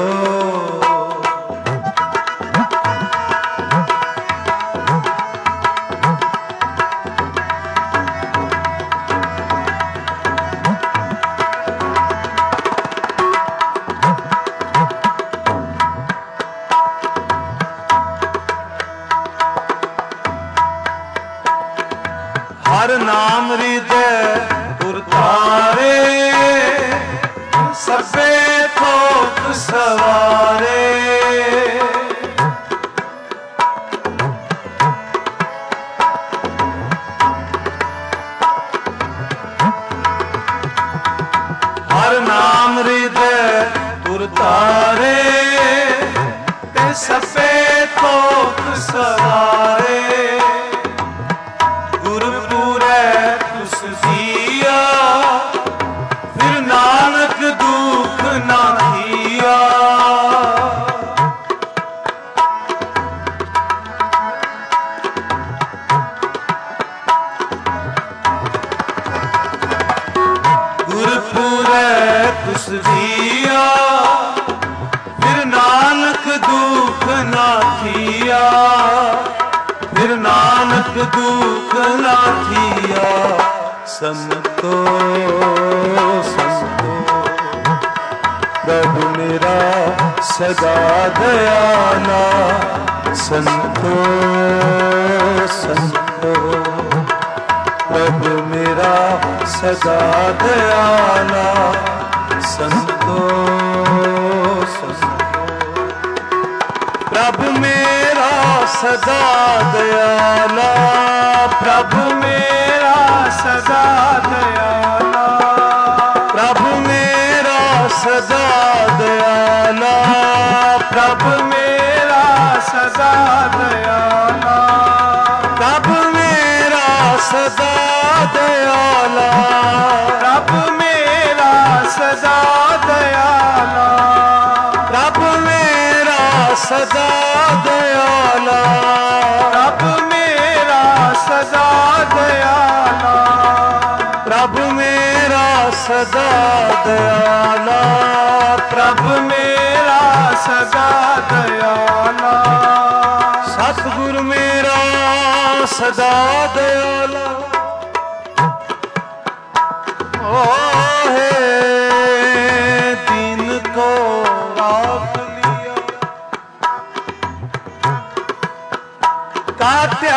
ਹਰ ਨਾਮ ਹਿਰਦੈ ਪੁਰ ਧਾਰੇ ਸਭੇ ਥੋਕ ਸਵਾਰੇ ਹਰ ਨਾਮ ਹਿਰਦੈ ਪੁਰ ਧਾਰੇ ਤੇ ਸਭੇ ਥੋਕ ਸਵਾਰੇ ਫਿਰ ਨਾਨਕ ਦੁਖ ਨਾ ਥੀਆ ਗੁਰਪੁਰੈ ਤੁਸ ਦੀਆ ਫਿਰ ਨਾਨਕ ਦੁਖ ਨਾ ਥੀਆ ਫਿਰ ਨਾਨਕ ਦੁਖ ਨਾ ਥੀਆ ਸੰਤੋ ਸੰਤੋ ਪ੍ਰਭੂ ਮੇਰਾ ਸਦਾ ਦਇਆਲਾ ਸੰਤੋ ਸੰਤੋ ਪ੍ਰਭੂ ਮੇਰਾ ਸਦਾ ਦਇਆਲਾ ਸੰਤੋ ਸੰਤੋ ਪ੍ਰਭੂ ਮੇਰਾ ਸਦਾ ਦਇਆਲਾ ਪ੍ਰਭੂ ਮੇਰਾ ਸਦਾ ਦਇਆਲਾ ਪ੍ਰਭੂ ਮੇਰਾ ਸਦਾ ਦਇਆਲਾ ਪ੍ਰਭੂ ਮੇਰਾ ਸਦਾ ਦਇਆਲਾ ਪ੍ਰਭੂ ਮੇਰਾ ਸਦਾ ਦਇਆਲਾ ਪ੍ਰਭੂ ਮੇਰਾ ਸਦਾ ਦਇਆਲਾ ਪ੍ਰਭੂ ਮੇਰਾ ਸਦਾ ਦਇਆਲਾ ਪ੍ਰਭੂ ਮੇਰਾ ਸਦਾ ਦਇਆਲਾ ਪ੍ਰਭੂ ਮੇਰਾ ਸਦਾ ਦਇਆਲਾ ਪ੍ਰਭੂ ਮੇਰਾ ਸਦਾ ਦਇਆਲਾ ਸਤਿਗੁਰ ਮੇਰਾ ਸਦਾ ਦਇਆਲਾ ਓਹੇ ਦੀਨ ਕੋ ਰਾਖ ਲਿਆ ਕਾਟਿਆ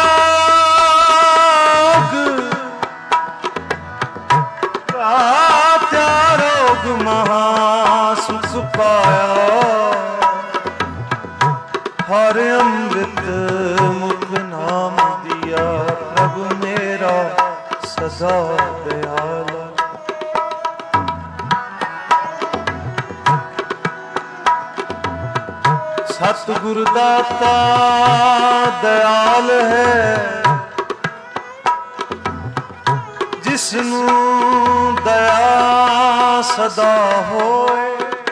ਮਹਾ ਸੁਖ ਪਾਇਆ ਹਰ ਅੰਮ੍ਰਿਤ ਮੁਖ ਨਾਮ ਦਿਆ ਪ੍ਰਭੂ ਮੇਰਾ ਸਦਾ ਦਇਆਲਾ ਸਤਿਗੁਰ ਦਾਤਾ ਦਇਆਲ ਹੈ ਜਿਸਨੂੰ ਦਇਆ ਸਦਾ ਹੋਏ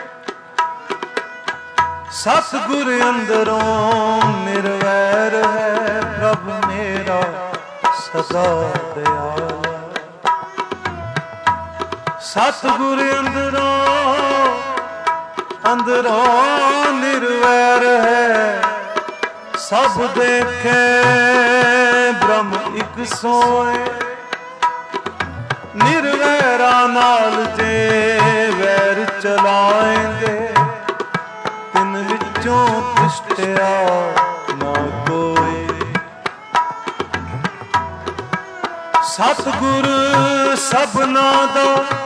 ਸਤਿਗੁਰ ਅੰਦਰੋਂ ਨਿਰਵੈਰ ਹੈ ਪ੍ਰਭੂ ਮੇਰਾ ਸਦਾ ਦਇਆਲਾ ਸਤਿਗੁਰ ਅੰਦਰੋਂ ਅੰਦਰੋਂ ਨਿਰਵੈਰ सब देखे ब्रह्म इक सोए, निर्वैरा नाल जे वैर चलाएंगे, तिन विचों तिष्ठिया ना कोई। सतगुर सबना दा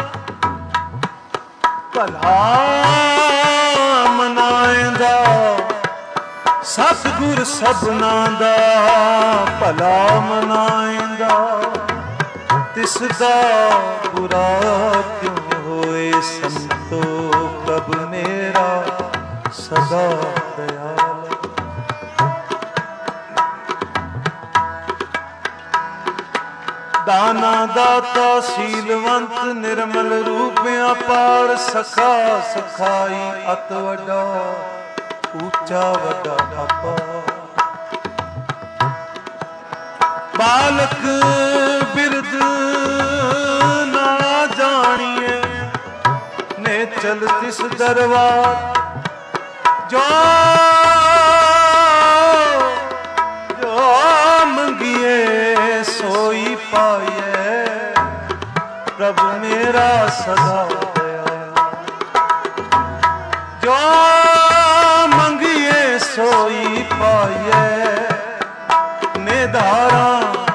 भला मनाएंदा, सतगुर सबना दा भला मनाएंदा, तिसदा बुरा क्यों होए संतो, प्रभ मेरा सदा दयाल। दाना दाता शीलवंत, निर्मल रूप अपार, सखा सखाई अत वड्डा, ऊंचा वड्डा अपार। बालक बिरद ना जानिए, ने चल तिस दरबार, जो जो मंगिए सोई पाए, प्रभु मेरा सदा दयाल। जो मंगिए सोई पाए, निधारा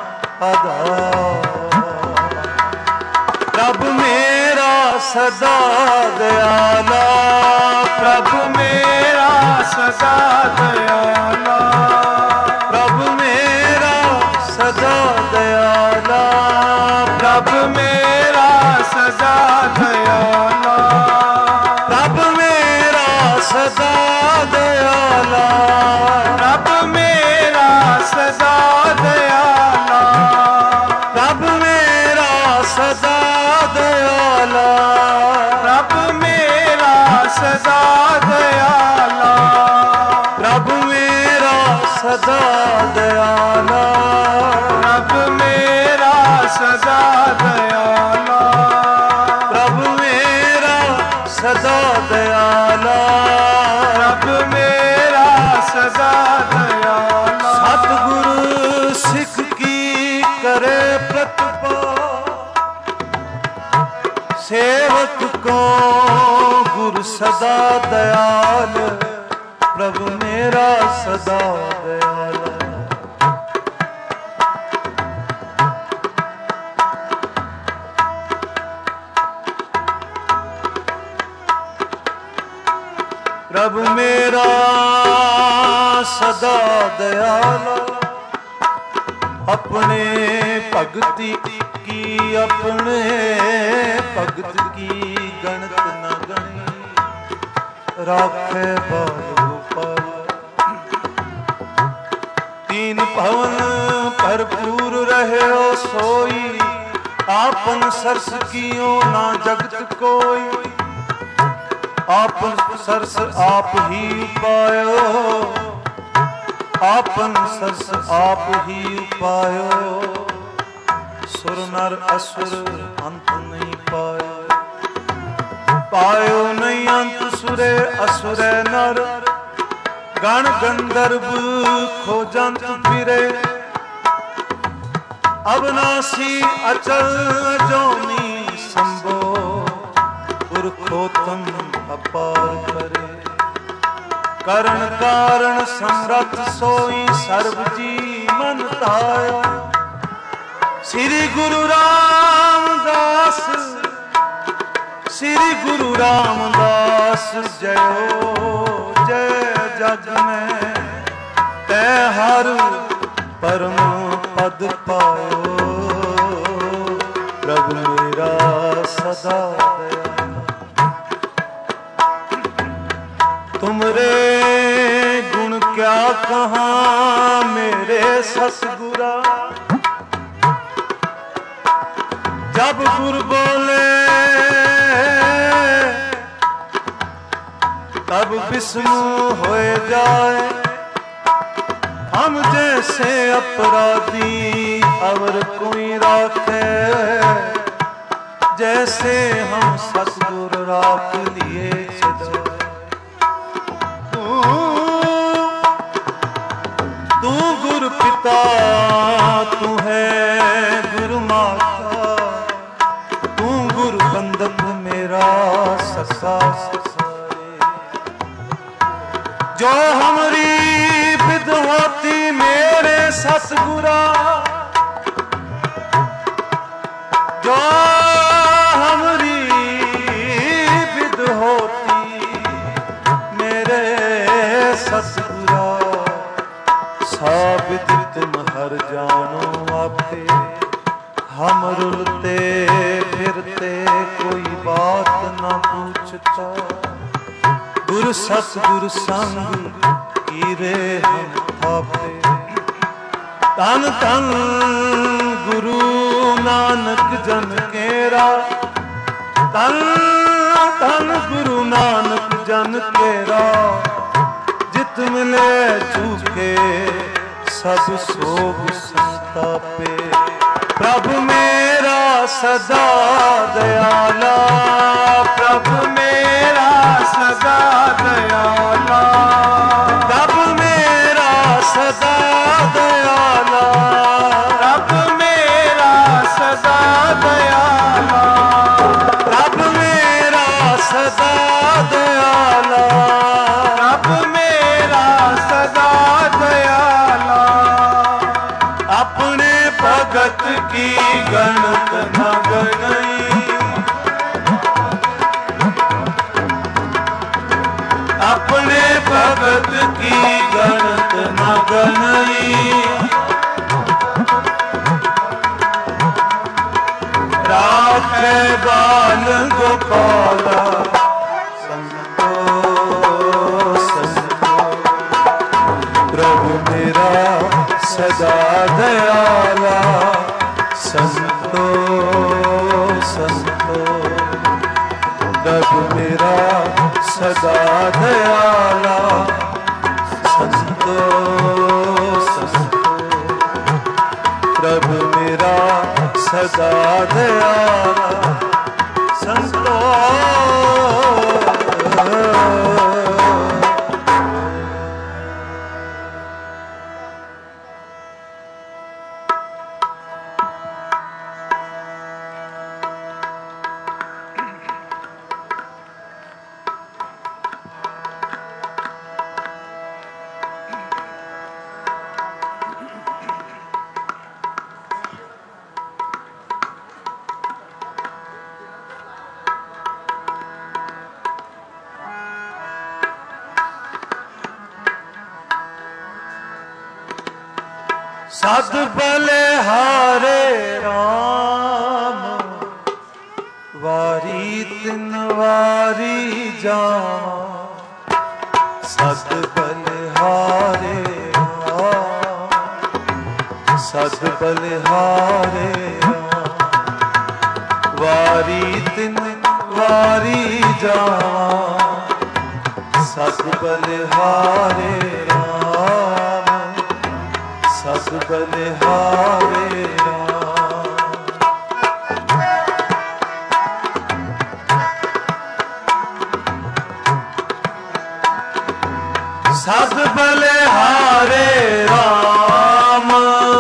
आधार, प्रभु मेरा सदा दयाला, प्रभु मेरा सदा दयाला, प्रभु मेरा सदा दयाला, प्रभु मेरा सदा दयाला, प्रभु मेरा सदा दयाला, प्रभु मेरा सदा दयाला, प्रभु मेरा सदा दयाला, प्रभु मेरा सदा दयाला, प्रभु मेरा सदा दयाला, प्रभु मेरा सदा दयाला, प्रभु मेरा सदा दयाला, प्रभु मेरा सदा दयाला। सतगुरु सिख की करे प्रतिपा, सेवक को गुरु सदा दयाल, प्रभु मेरा सदा दयाल। प्रभु मेरा सदा दयाला, अपने भगति की अपने भगत की गणत न गणी, राखे बाल गोपाल। तीन भवन भरपूर रहे हो सोई, आपन सरस कियो ना जगत कोई, आपन सरस आप ही पायो, आपन सरस आप ही पायो, सुर नर असुर अंत नहीं पायो, पायो नहीं अंत सुरे असुरे नर, गण गंधर्व खोजंत फिरे, अविनाशी अचल जोनी संभो, पुरखोत्तम अपार करे, करण कारण समरथ सोई, सर्व जी मन धाया। श्री गुरु रामदास, श्री गुरु रामदास जयो जय, जग में तै हर परम पद पायो, प्रभु मेरा सदा दयाल। तुमरे गुण क्या कहा मेरे सतगुरा, जब गुरु बोले तब विस्मु होए जाए, हम जैसे अपराधी अवर कोई राखे, जैसे हम सतगुर राख लिए पिता तू है गुरु माता, तू गुरु बंधन मेरा ससा ससाए। जो हमारी विद होती मेरे सतगुरा, जो हमारी विद होती मेरे सतगुरा, साबित तुम हर जानो आपे, हम रुलते फिरते कोई बात न पूछता, गुरु सतगुरु संग कीरे हम थापे। तन तन गुरु नानक जन केरा, तन तन गुरु नानक जन केरा, जित मिले चूके सब सोग संतापे। प्रभु मेरा सदा दयाला, प्रभु मेरा सदा दयाला, प्रभु मेरा सदा दयाला, प्रभु मेरा सदा दयाला, प्रभु मेरा सदा दयाला, प्रभु मेरा सदा दयाला। अपने भगत की गणत न गणई, अपने भगत की गणत न गणई, राखे बाल गोपाला, संतो संतो प्रभु मेरा सदा दयाला, संतो संतो प्रभु मेरा सदा दयाला, संतो संतो प्रभु मेरा सदा दयाला, संतो। सद बलिहारे राम, वारी तिन वारी जावा, सद बलिहारे राम, सद बलिहारे राम, वारी तिन वारी जावा, सद बलिहारे राम, सद बलिहारे राम। सद बलिहारे राम,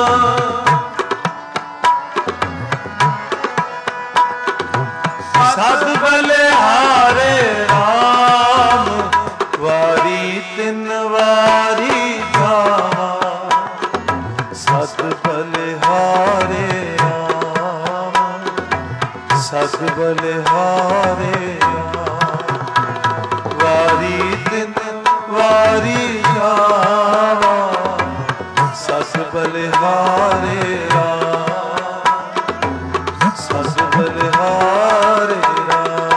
सद बलिहारे राम, वारी तिन वारी जावा, सद बलिहारे राम, सद बलिहारे राम, वारी तिन वारी जावा, सद बलिहारे राम, सद बलिहारे राम।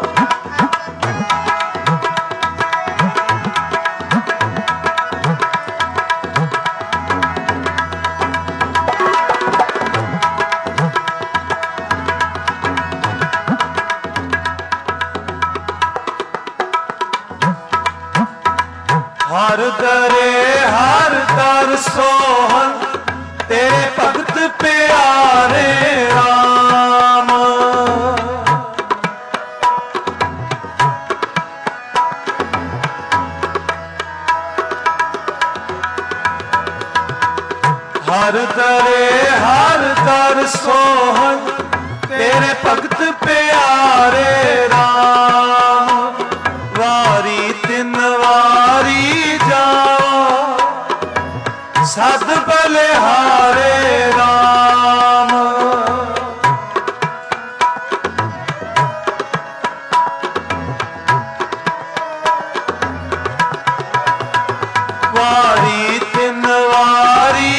हर दरे हर दर सोहन, तेरे भगत प्यारे राम। हर दरे हर दर सोहन तेरे भगत प्यारे राम। वारी तिन वारी जावा सद बलिहारे राम। वारी तिन वारी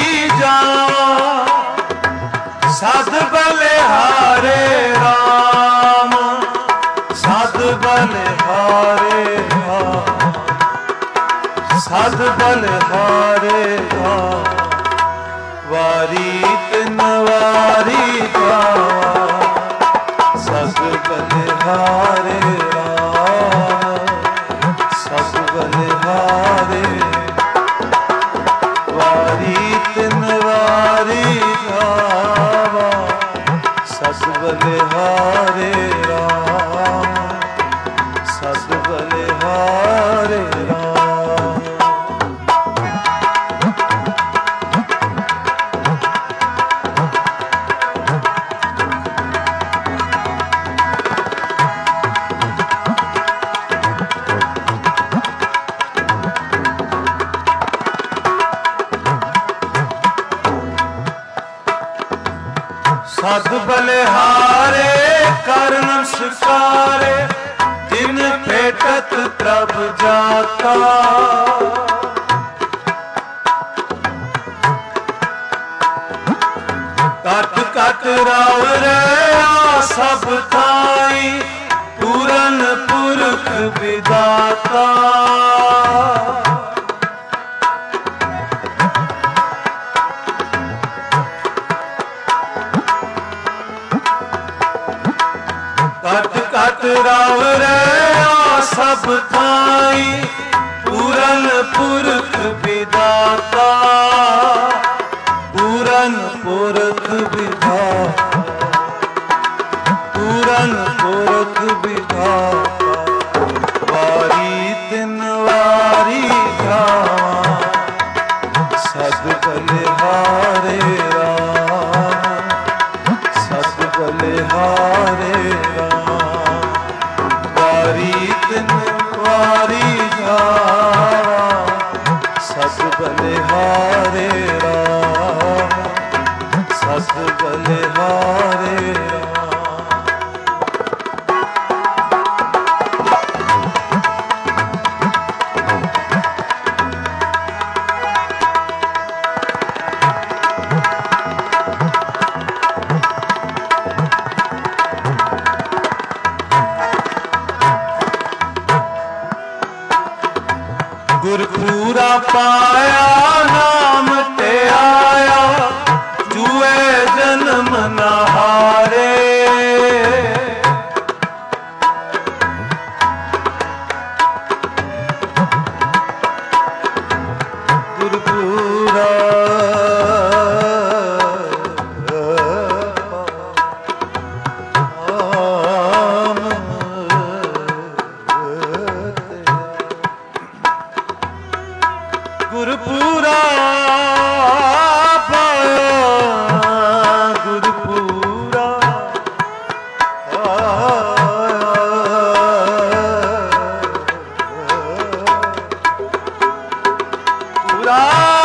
जावा सद बलिहारे राम। सद बलिहारे राम। सद बलिहारे राम। वारी तिन वारी जावा सद बलिहारे राम। सद बलिहारे वारी तिन वारी जावा सद बलिहारे राम। सद बलिहारे राम। सद बलिहारे कर नमस्कारे जिन भेटत प्रभ जाता। कट कट राव रे सब थाई पूरन पुरख विदाता। कट कट राव रे सब थाई पूरन पुरख विदाता। पूरन पुरख विदाता। पूरन पुरख विदाता। वारी तिन वारी जावा सद बलिहारे राम। सद बलिहारे राम। वारी तिन वारी जावा सद बलिहारे राम। सद बलिहारे राम। गुरपूरा पाया नाम ते आया जुए जन्म न हारे। गुरपूरा गुरपूरा पाया गुरपूरा पूरा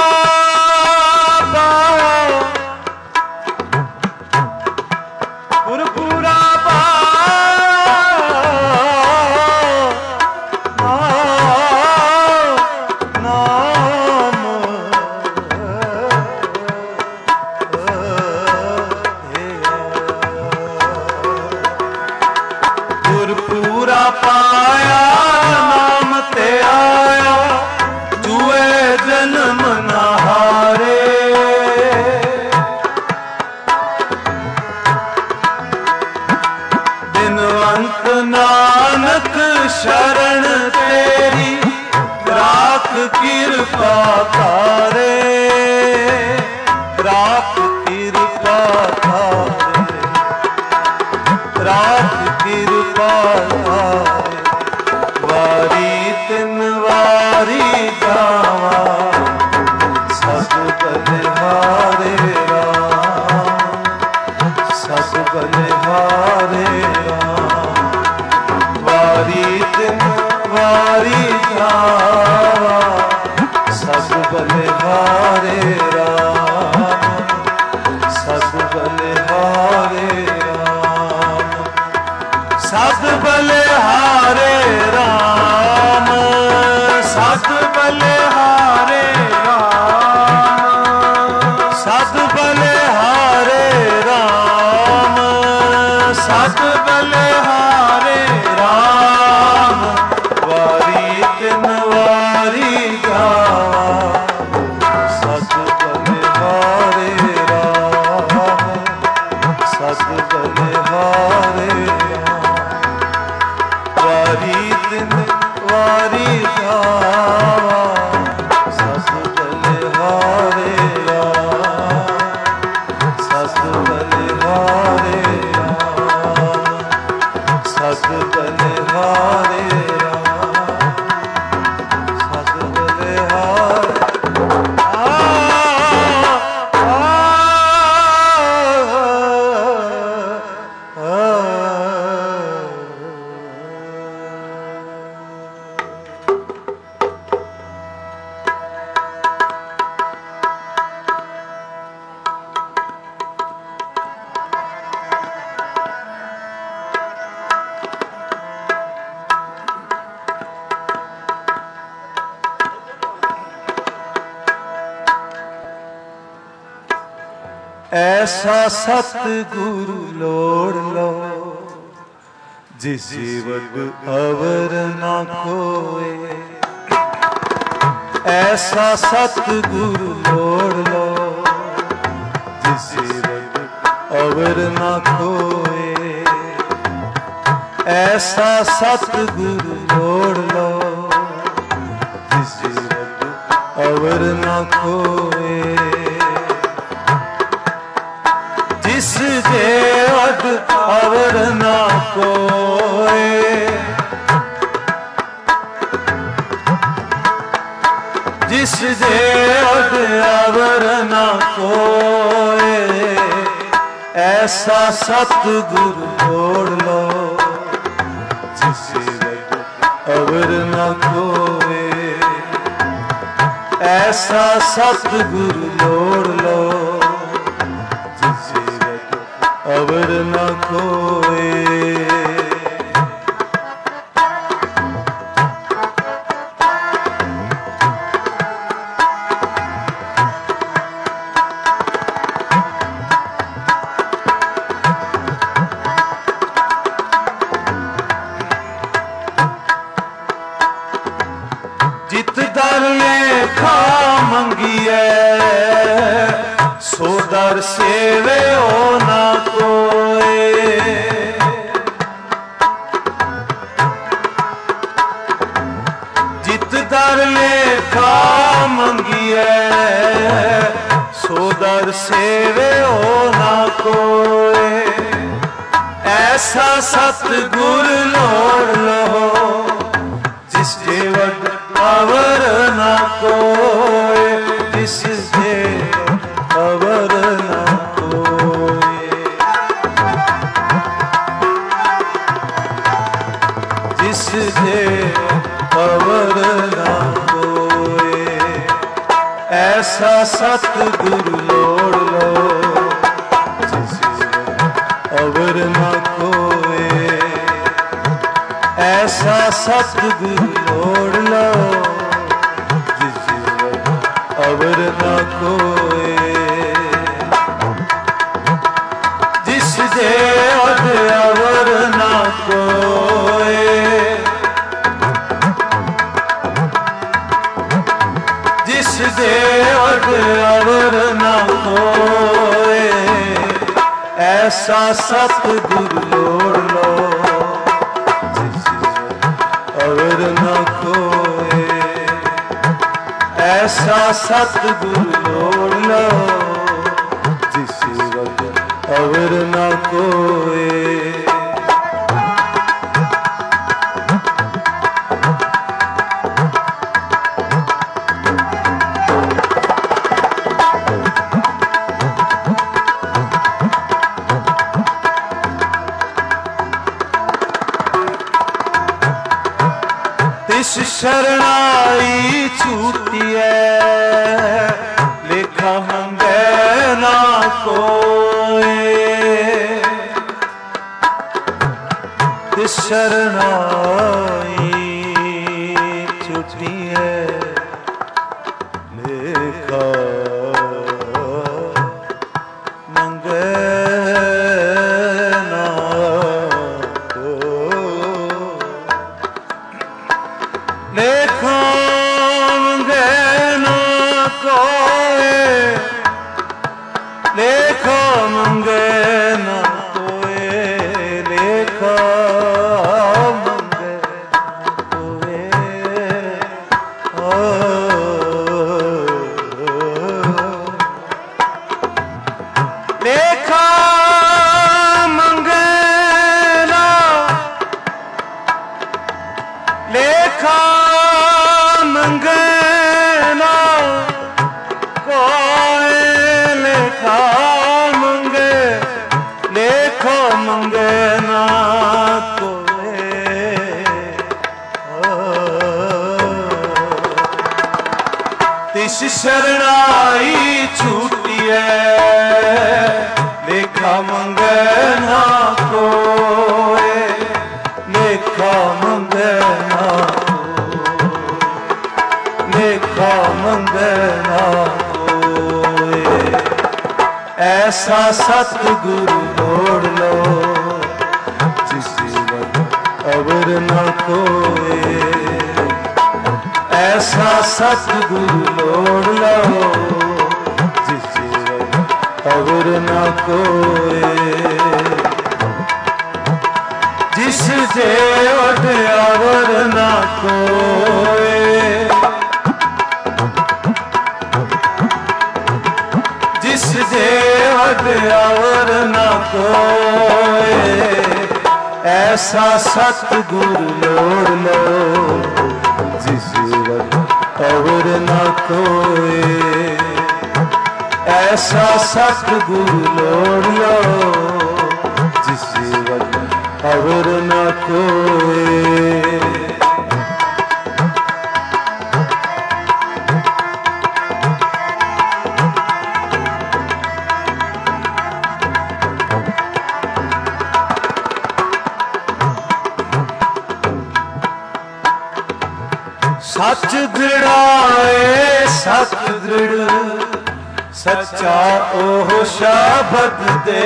पाया गुरपूरा गुरपूरा पाया नाम ते आया जुए जन्म न हारे। बिनवंत नानक शरण तेरी राख कृपा तारे। राख कृपा तारे। राख कृपा तारे। वारी तिन वारी जावा सद बलिहारे ਐਸਾ ਸਤਿਗੁਰੂ ਲੋੜ ਲਓ ਜਿਸ ਜੀਵਨ ਅਵਰ ਨਾ ਕੋਏ। ਐਸਾ ਸਤਿਗੁਰੂ ਲੋੜ ਲਓ ਜਿਸ ਜੀਵਨ ਅਵਰ ਨਾ ਕੋਏ। ਐਸਾ ਸਤਿਗੁਰੂ ਲੋੜ ਲਓ ਜਿਸ ਜੀਵਨ ਅਵਰ ਨਾ ਕੋਏ। ਜਿਸ ਦੇ ਅਦ ਅਵਰ ਨਾ ਕੋਏ। ਜਿਸ ਦੇ ਅਦ ਅਵਰ ਨਾ ਕੋਏ। ਐਸਾ ਸਤਿਗੁਰੂ ਲੋੜ ਲਓ ਜਿਸ ਦੇ ਅਵਰ ਨਾ ਕੋਏ। ਐਸਾ ਸਤਿਗੁਰੂ ਲੋੜ ਲਓ ਅਵਰ ਨਾ ਕੋਏ। ਜਿਤ ਦਰ ਲੇਖਾ ਮੰਗੀਐ ਸੋ ਦਰ ਸੇਵਿਓ ਨਾ ਕੋਏ। ਜਿਤ ਦਰ ਲੇਖਾ ਮੰਗੀਐ ਸੋ ਦਰ ਸੇਵਿਓ ਨਾ ਕੋਏ। ਐਸਾ ਸਤਿਗੁਰ ਲੋੜ ਲਓ ਜਿਸ ਦੇ ਵੱਡ ਅਵਰ ਨਾ ਕੋਏ। ਜਿਸ ਦੇ ਅਵਰ ਨਾ ਕੋਏ। ਜਿਸ ਦੇ ਅਵਰ ਨਾ ਕੋਏ। ਐਸਾ ਸਤਿਗੁਰੂ ਲੋੜ ਲਓ ਜਿਸ ਦੇ ਅਵਰ ਨਾ ਕੋਏ। ਐਸਾ ਸਤਿਗੁਰੂ ਲੋੜ ਲਓ ਜਿਸ ਦੇ ਅਵਰ ਨਾ ਕੋਏ। ਜਿਸ ਦੇ ਅਦ ਅਵਰ ਨਾ ਕੋਏ। ਜਿਸ ਦੇ ਅਦ ਅਵਰ ਨਾ ਕੋਏ। ਐਸਾ ਸਤਿਗੁਰੂ ਲੋੜ ਲਓ ਜਿਸ ਦੇ ਅਵਰ ਨਾ ਕੋਏ। ਐਸਾ ਸਤਿਗੁਰੂ ਲੋੜ ਲਓ ਜਿਸ ਵਕਤ ਅਵਰ ਨਾ ਕੋਏ। ਤਿਸ ਸ਼ਰਣਾਈ ਛੂਟੀਐ ਲੇਖਾ ਮੰਗੈ ਨਾ ਕੋਏ। ਤਿਸ ਸ਼ਰਣਾਈ ਛੂਟੀਐ ਲੇਖਾ ਮੰਗੈ ਨਾ ਕੋਏ। ਲੇਖਾ ਮੰਗੈ ਨਾ ਕੋਏ। ਲੇਖਾ ਮੰਗੈ ਨਾ ਕੋਏ। ਲੇਖਾ ਮੰਗੈ ਨਾ ਕੋਏ। ਲੇਖਾ ਮੰਗੈ ਨਾ। ਲੇਖਾ ਮੰਗੈ ਨਾ ਕੋਏ। ਲੇਖਾ ਮੰਗੈ। ਲੇਖਾ ਮੰਗੈ ਨਾ ਕੋਏ। ਤਿਸ ਸ਼ਰਣਾਈ ਛੂਟੀਐ ਲੇਖਾ ਮੰਗੈ ਨਾ ਕੋਏ। ਲੇਖਾ ਮੰਗੈ ਨਾ ਕੋਏ। ਲੇਖਾ ਮੰਗੈ ਨਾ ਕੋਏ। ऐसा सतगुरु लोड़ लो जिस जीवन अवर न कोई। ऐसा सतगुरु लोड़ लो जिस जीवन अवर न कोई। जिस जेवट अवर न कोई। जिस जेवट अवर न कोई। ऐसा सतगुरु लोड़ लो जिस जीवन अवर न कोई। ऐसा सतगुरु लोड़ लो जिस जीवन अवर न कोई। सच दृढ़ाए सत दृढ़ सच्चा ओह शब्द दे।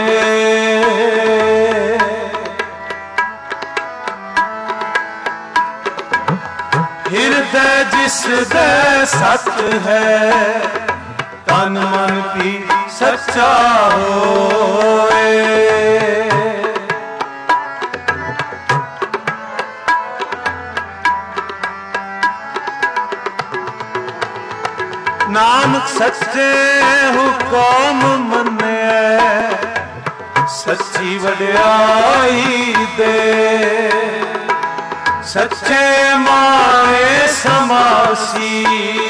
हृदय जिस दे सत है तन मन भी सच्चा होए। नानक सच्चे हुक्म मन्ने सच्ची वड्याई दे। सच्चे माए समासी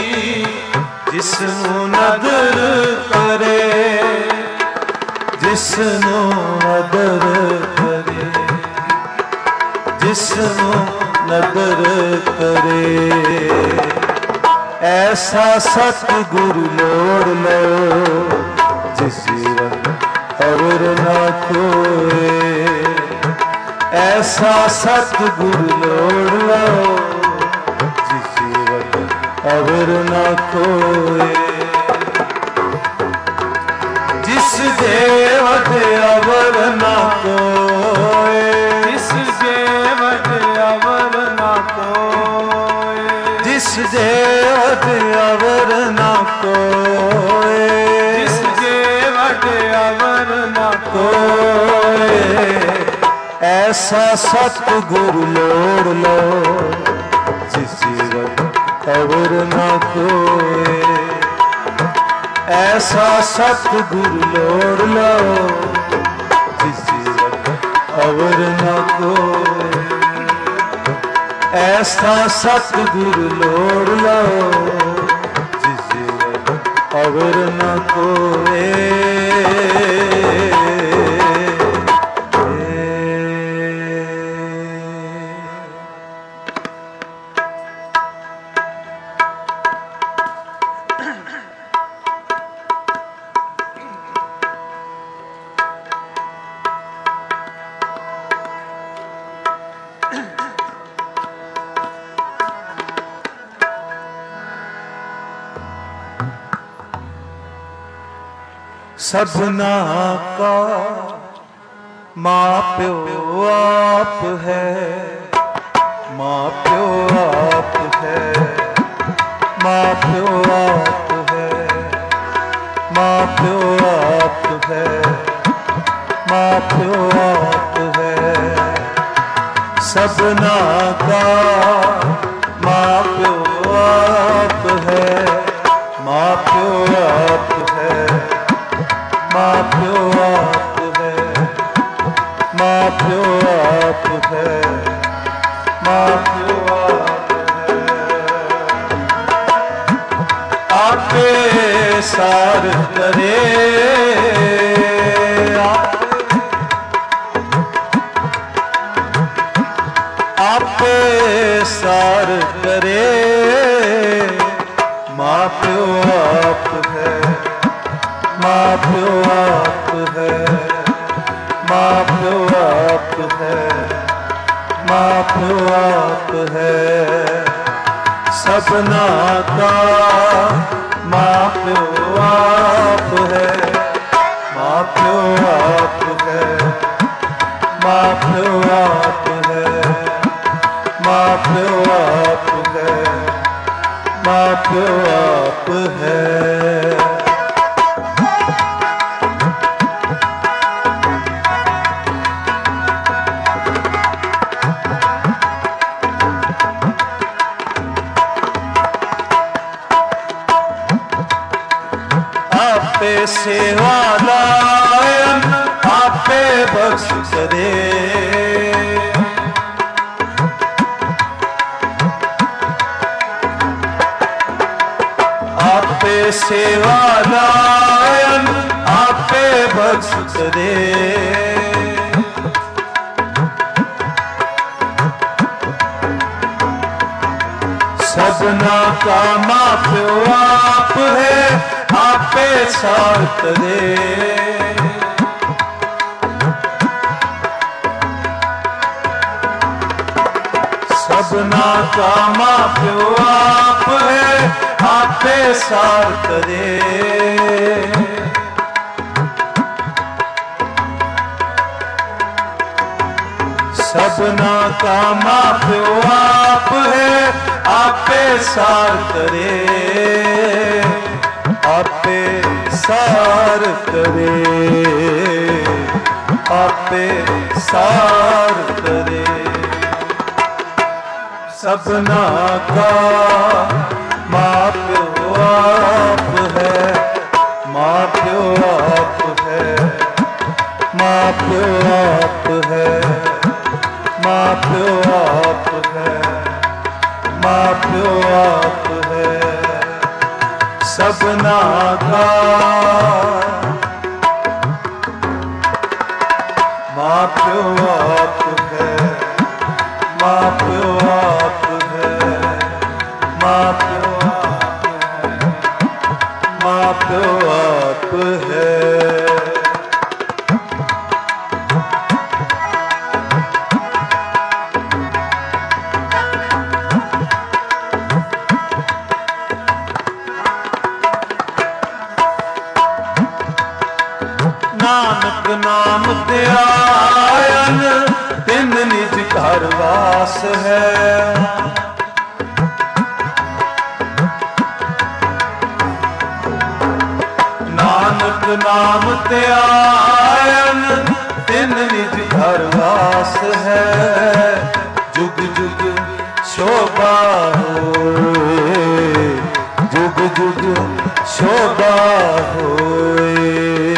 जिसनू नदर करे। जिसनू नदर करे। जिसनू नदर करे। ऐसा सतगुरु लोड़ लो जिस जीवन अवर न कोई। ऐसा सतगुरु लोड़ लो जिस जीवन अवर न कोई। जिस जेवट अवर न कोई। जिस जेवट अवर न कोई। जिस जेवट अवर न कोई। जिस जेवट अवर न कोई। ऐसा सतगुरु लोड़ लो जिस जीवन अवर न कोई। ऐसा सतगुरु लोड़ लो जिस जीवन अवर न कोई। ऐसा सतगुरु लोड़ लो जिस जीवन अवर न कोई। सबना का माँ प्यो आप है। माँ प्यो आप है। माँ प्यो आप है। माँ प्यो आप है। माँ प्यो आप है। सबना का माँ प्यो आप है। माँ प्यो आप है। माँ प्यो आप है। माँ प्यो आप है। माँ प्यो आप है। आपे सार करे। आपे सार करे। माँ प्यो आप है। माँ प्यो आप है। माँ प्यो आप है। माँ प्यो आप है। सबना का माँ प्यो आप है। प्यो आप है, माँ प्यो आप है, माँ प्यो आप है, माँ प्यो आप है। आपे सेवा लायन आपे बख्श करे, आपे सेवा लायन आपे बख्श करे। सबना का माँ प्यो आप है, आपे सार करे। सबना का माँ प्यो आप है, आपे सार करे। सबना का माँ प्यो आप है, आपे सार करे, आपे सार करे, आपे सार करे। सबना का माँ प्यो आप है, माँ प्यो आप है, माँ प्यो आप है, माँ प्यो आप है, माँ प्यो आप है। सबना का माँ प्यो आप है, माँ प्यो आप है, माँ प्यो आप है, माँ प्यो आप है। नानक नाम ते आयन तिन निज घर वास है। नानक नाम ते आयन तिन निज घर वास है। जुग जुग शोभा होए, जुग जुग शोभा होए।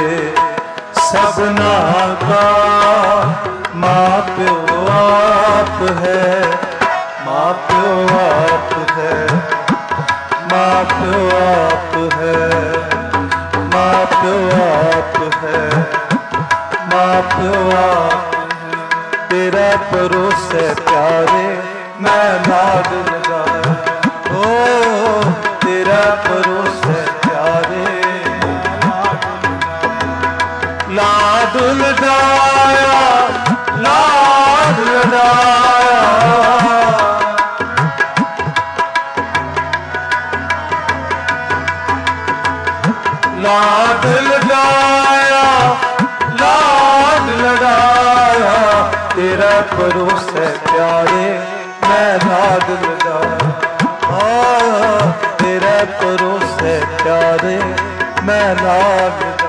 सबना का माँ प्यो आप है, माँ प्यो आप है, माँ प्यो आप है, माँ प्यो आप है, माँ प्यो आप है। तेरा परोसे प्यारे मैं लाड लगाया, ओ तेरा परोसे प्यारे लाड लडाया, लाड लडाया। लाड लडाया, लाड लडाया। तेरा परोसे प्यारे मैं लाड लडाया, तेरा परोसे प्यारे मैं लाड लडाया।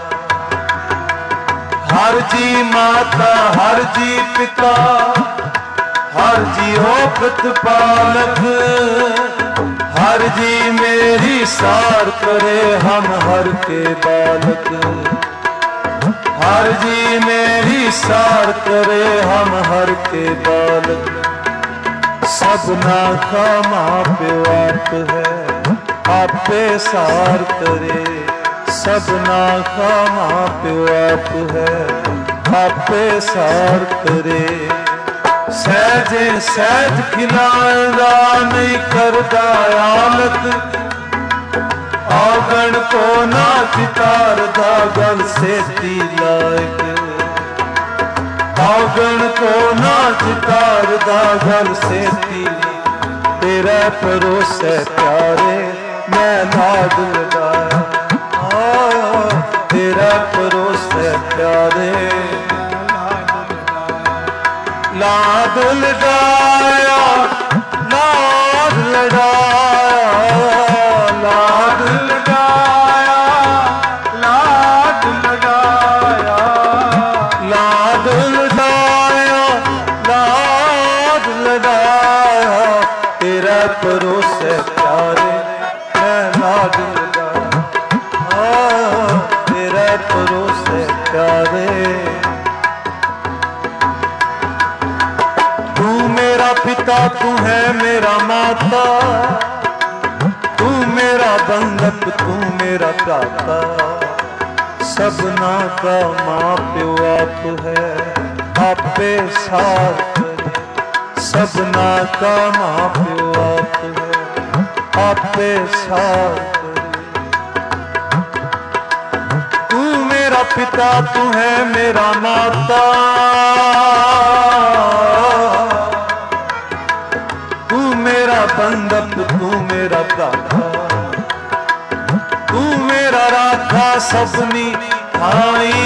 हर जी माता हर जी पिता, हर जी हो प्रतिपालक। हर जी मेरी सार करे हम हर के बालक। हर जी मेरी सार करे हम हर के बालक। सबना का माँ प्यो आप है, आपे सार करे। सबना का माँ प्यो आप है, आपे सार करे। सहजे सहज खिलांदा नहीं करदा आलत। आगण को ना चितारदा गल सेती लायक। आगण को ना चितारदा गल सेती। तेरा परोसे प्यारे मैं लाड लगाया, तेरा परोसे प्यारे लाड लगाया लाड लगाया लाड लगाया लाड लगाया लाड लगाया लाड लगाया तेरा भरोसे प्यारे मैं लाड लगाया तेरा भरोसे प्यारे पिता तू है मेरा माता तू मेरा बंधक तू मेरा भ्राता सबना का मां प्यो आप है आपे साथ सबना का मां प्यो आप है आपे साथ तू मेरा पिता तू है मेरा माता बंधक तू मेरा भ्राता तू मेरा राधा सबनी आई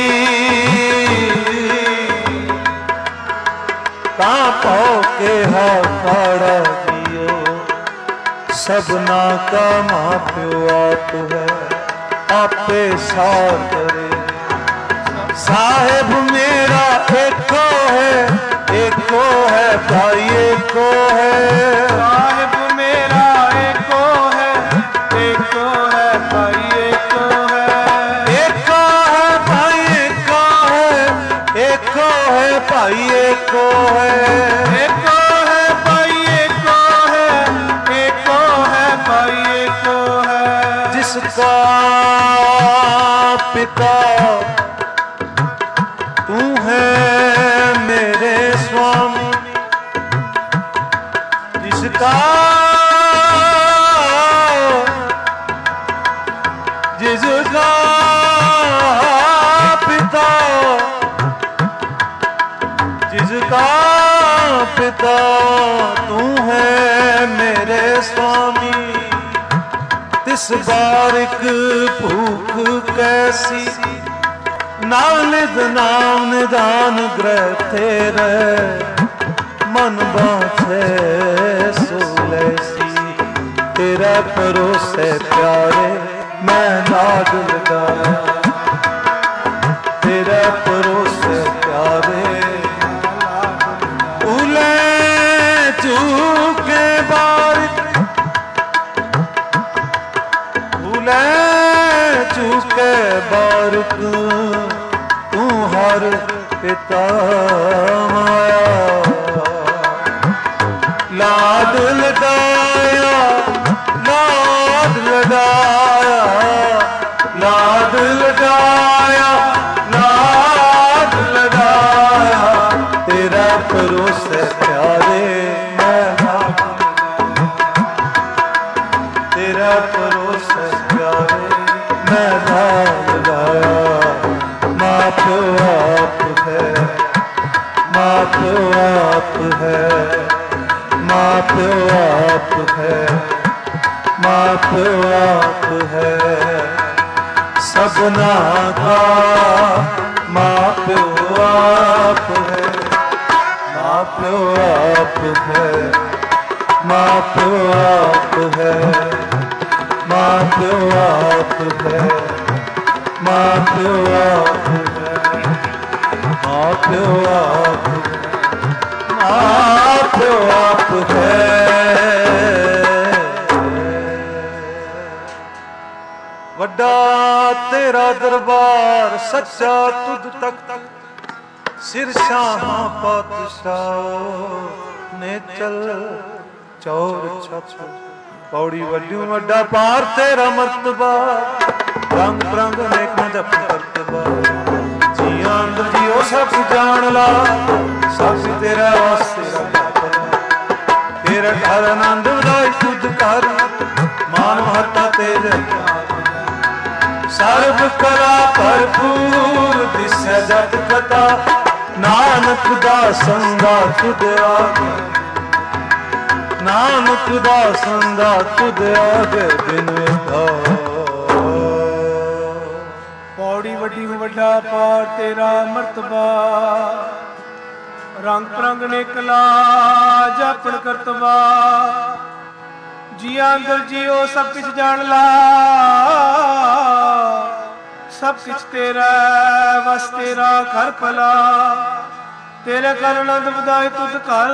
कापो के हा काड़ा दियो सबना का मां प्यो आप है आपे साथ करे साहेब मेरा एको है एको है भाई एको है साहिब मेरा एको है एको है भाई एको है एको है भाई एको है एको है भाई एको है एको है भाई एको है एको है भाई एको है जिसका पिता तू है मेरे स्वामी जिसका जिसका पिता जिसका पिता तू है मेरे स्वामी तिस बारिक भूख कैसी नालिद नाम निदान ग्रह तेरे मन बाछे सुलैसी तेरा भरोसे प्यारे मैं लाड लगाया तेरा भरोसे प्यारे उले चूके बारिक उले चूके बारिक तू हर पिता माया लाड लगाया लाड लगाया लाड लगाया लाड लगाया तेरा भरोसे प्यारे मैं लाड तेरा भरोसे प्यारे मैं लाड लगाया मां प्यो आप है मां प्यो आप है मां प्यो आप है मां प्यो आप है सबना का मां प्यो आप है मां प्यो आप है मां प्यो आप है मां प्यो आप है मां प्यो आप है मां प्यो आप मां प्यो आप है वड्डा तेरा दरबार सच्चा तुद तक सिर शाह पातशाह ने चल चौर छप पौड़ी वड्डी वड्डा पार तेरा मर्तबा रंग रंग नेक न जप करतबा जिया अंदर जियो सब जान ला सब तेरा वास्ते तेरा घर आनंद उदाई तुद कर मान महता तेरे सर्व कला भरपूर दिशा जत कथा नानक दा संगा तुद आगे नानक दा संगा तुद आगे दिन पौड़ी वड्डी ਵੱਡਾ ਪਾਰ ਤੇਰਾ ਮਰਤਬਾ, ਰੰਗ ਪ੍ਰੰਗ ਨਿਕਲਾ ਜਾਪਣ ਕਰਤਵਾ। ਜੀਆਂ ਅੰਦਰ ਜੀਓ ਸਭ ਕੁਛ ਜਾਣ ਲਾ, ਸਭ ਕੁਛ ਤੇਰਾ ਵਸ ਤੇਰਾ ਘਰ ਭਲਾ। ਤੇਰੇ ਘਰ ਆਨੰਦ ਵਧਾਏ ਤੁਧ ਘਰ,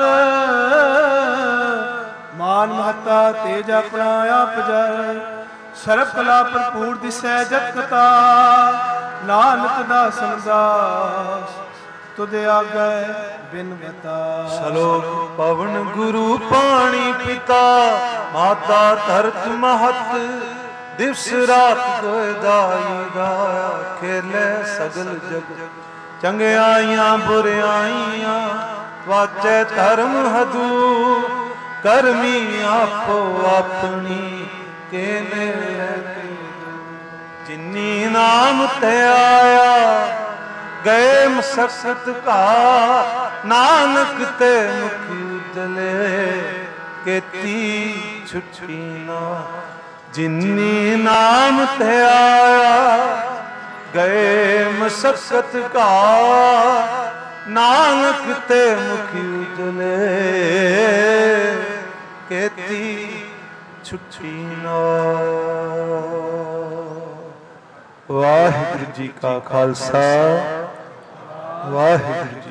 ਮਾਨ ਮਹੱਤਾ ਤੇਜ ਆਪਣਾ ਆਪ ਜਰ। ਸਰਬ ਕਲਾ ਭਰਪੂਰ ਦਿਸੈ ਜਤ ਕਥਾ, ਨਾਨਕ ਦਾਸਨ ਦਾਸ ਤੁਧ ਆਗੈ ਬਿਨ ਬਤਾ। ਸਲੋਕ ਪਵਨ ਗੁਰੂ ਪਾਣੀ ਪਿਤਾ, ਮਾਤਾ ਧਰਤ ਮਹਤ ਦਿਵਸ ਰਾਤ ਦੋਇ ਦਾਈ ਦਾਇਆ। ਖੇਲੇ ਸਗਲ ਜਗ ਚੰਗਿਆਈਆਂ ਬੁਰਿਆਈਆਂ, ਵਾਚੈ ਧਰਮ ਹਦੂ ਕਰਮੀ ਆਪੋ ਆਪਣੀ। ਕੇਨੇ ਜਿਨੀ ਨਾਮ ਤੇ ਆਇਆ, ਗਏ ਮਸਕਤ ਘਾ। ਨਾਨਕ ਤੇ ਮੁਖ ਉਜਲੇ, ਕੀਤੀ ਛੁੱਟੀ ਨਾ। ਜਿਨੀ ਨਾਮ ਤੇ ਆਇਆ, ਗਏ ਮਸਕਤ ਘਾ। ਨਾਨਕ ਤੇ ਮੁਖ ਉਜਲੇ, ਕੀਤੀ ਛੁੱਟੀ ਨਾ। ਵਾਹਿਗੁਰੂ ਜੀ ਕਾ ਖਾਲਸਾ, ਵਾਹਿਗੁਰੂ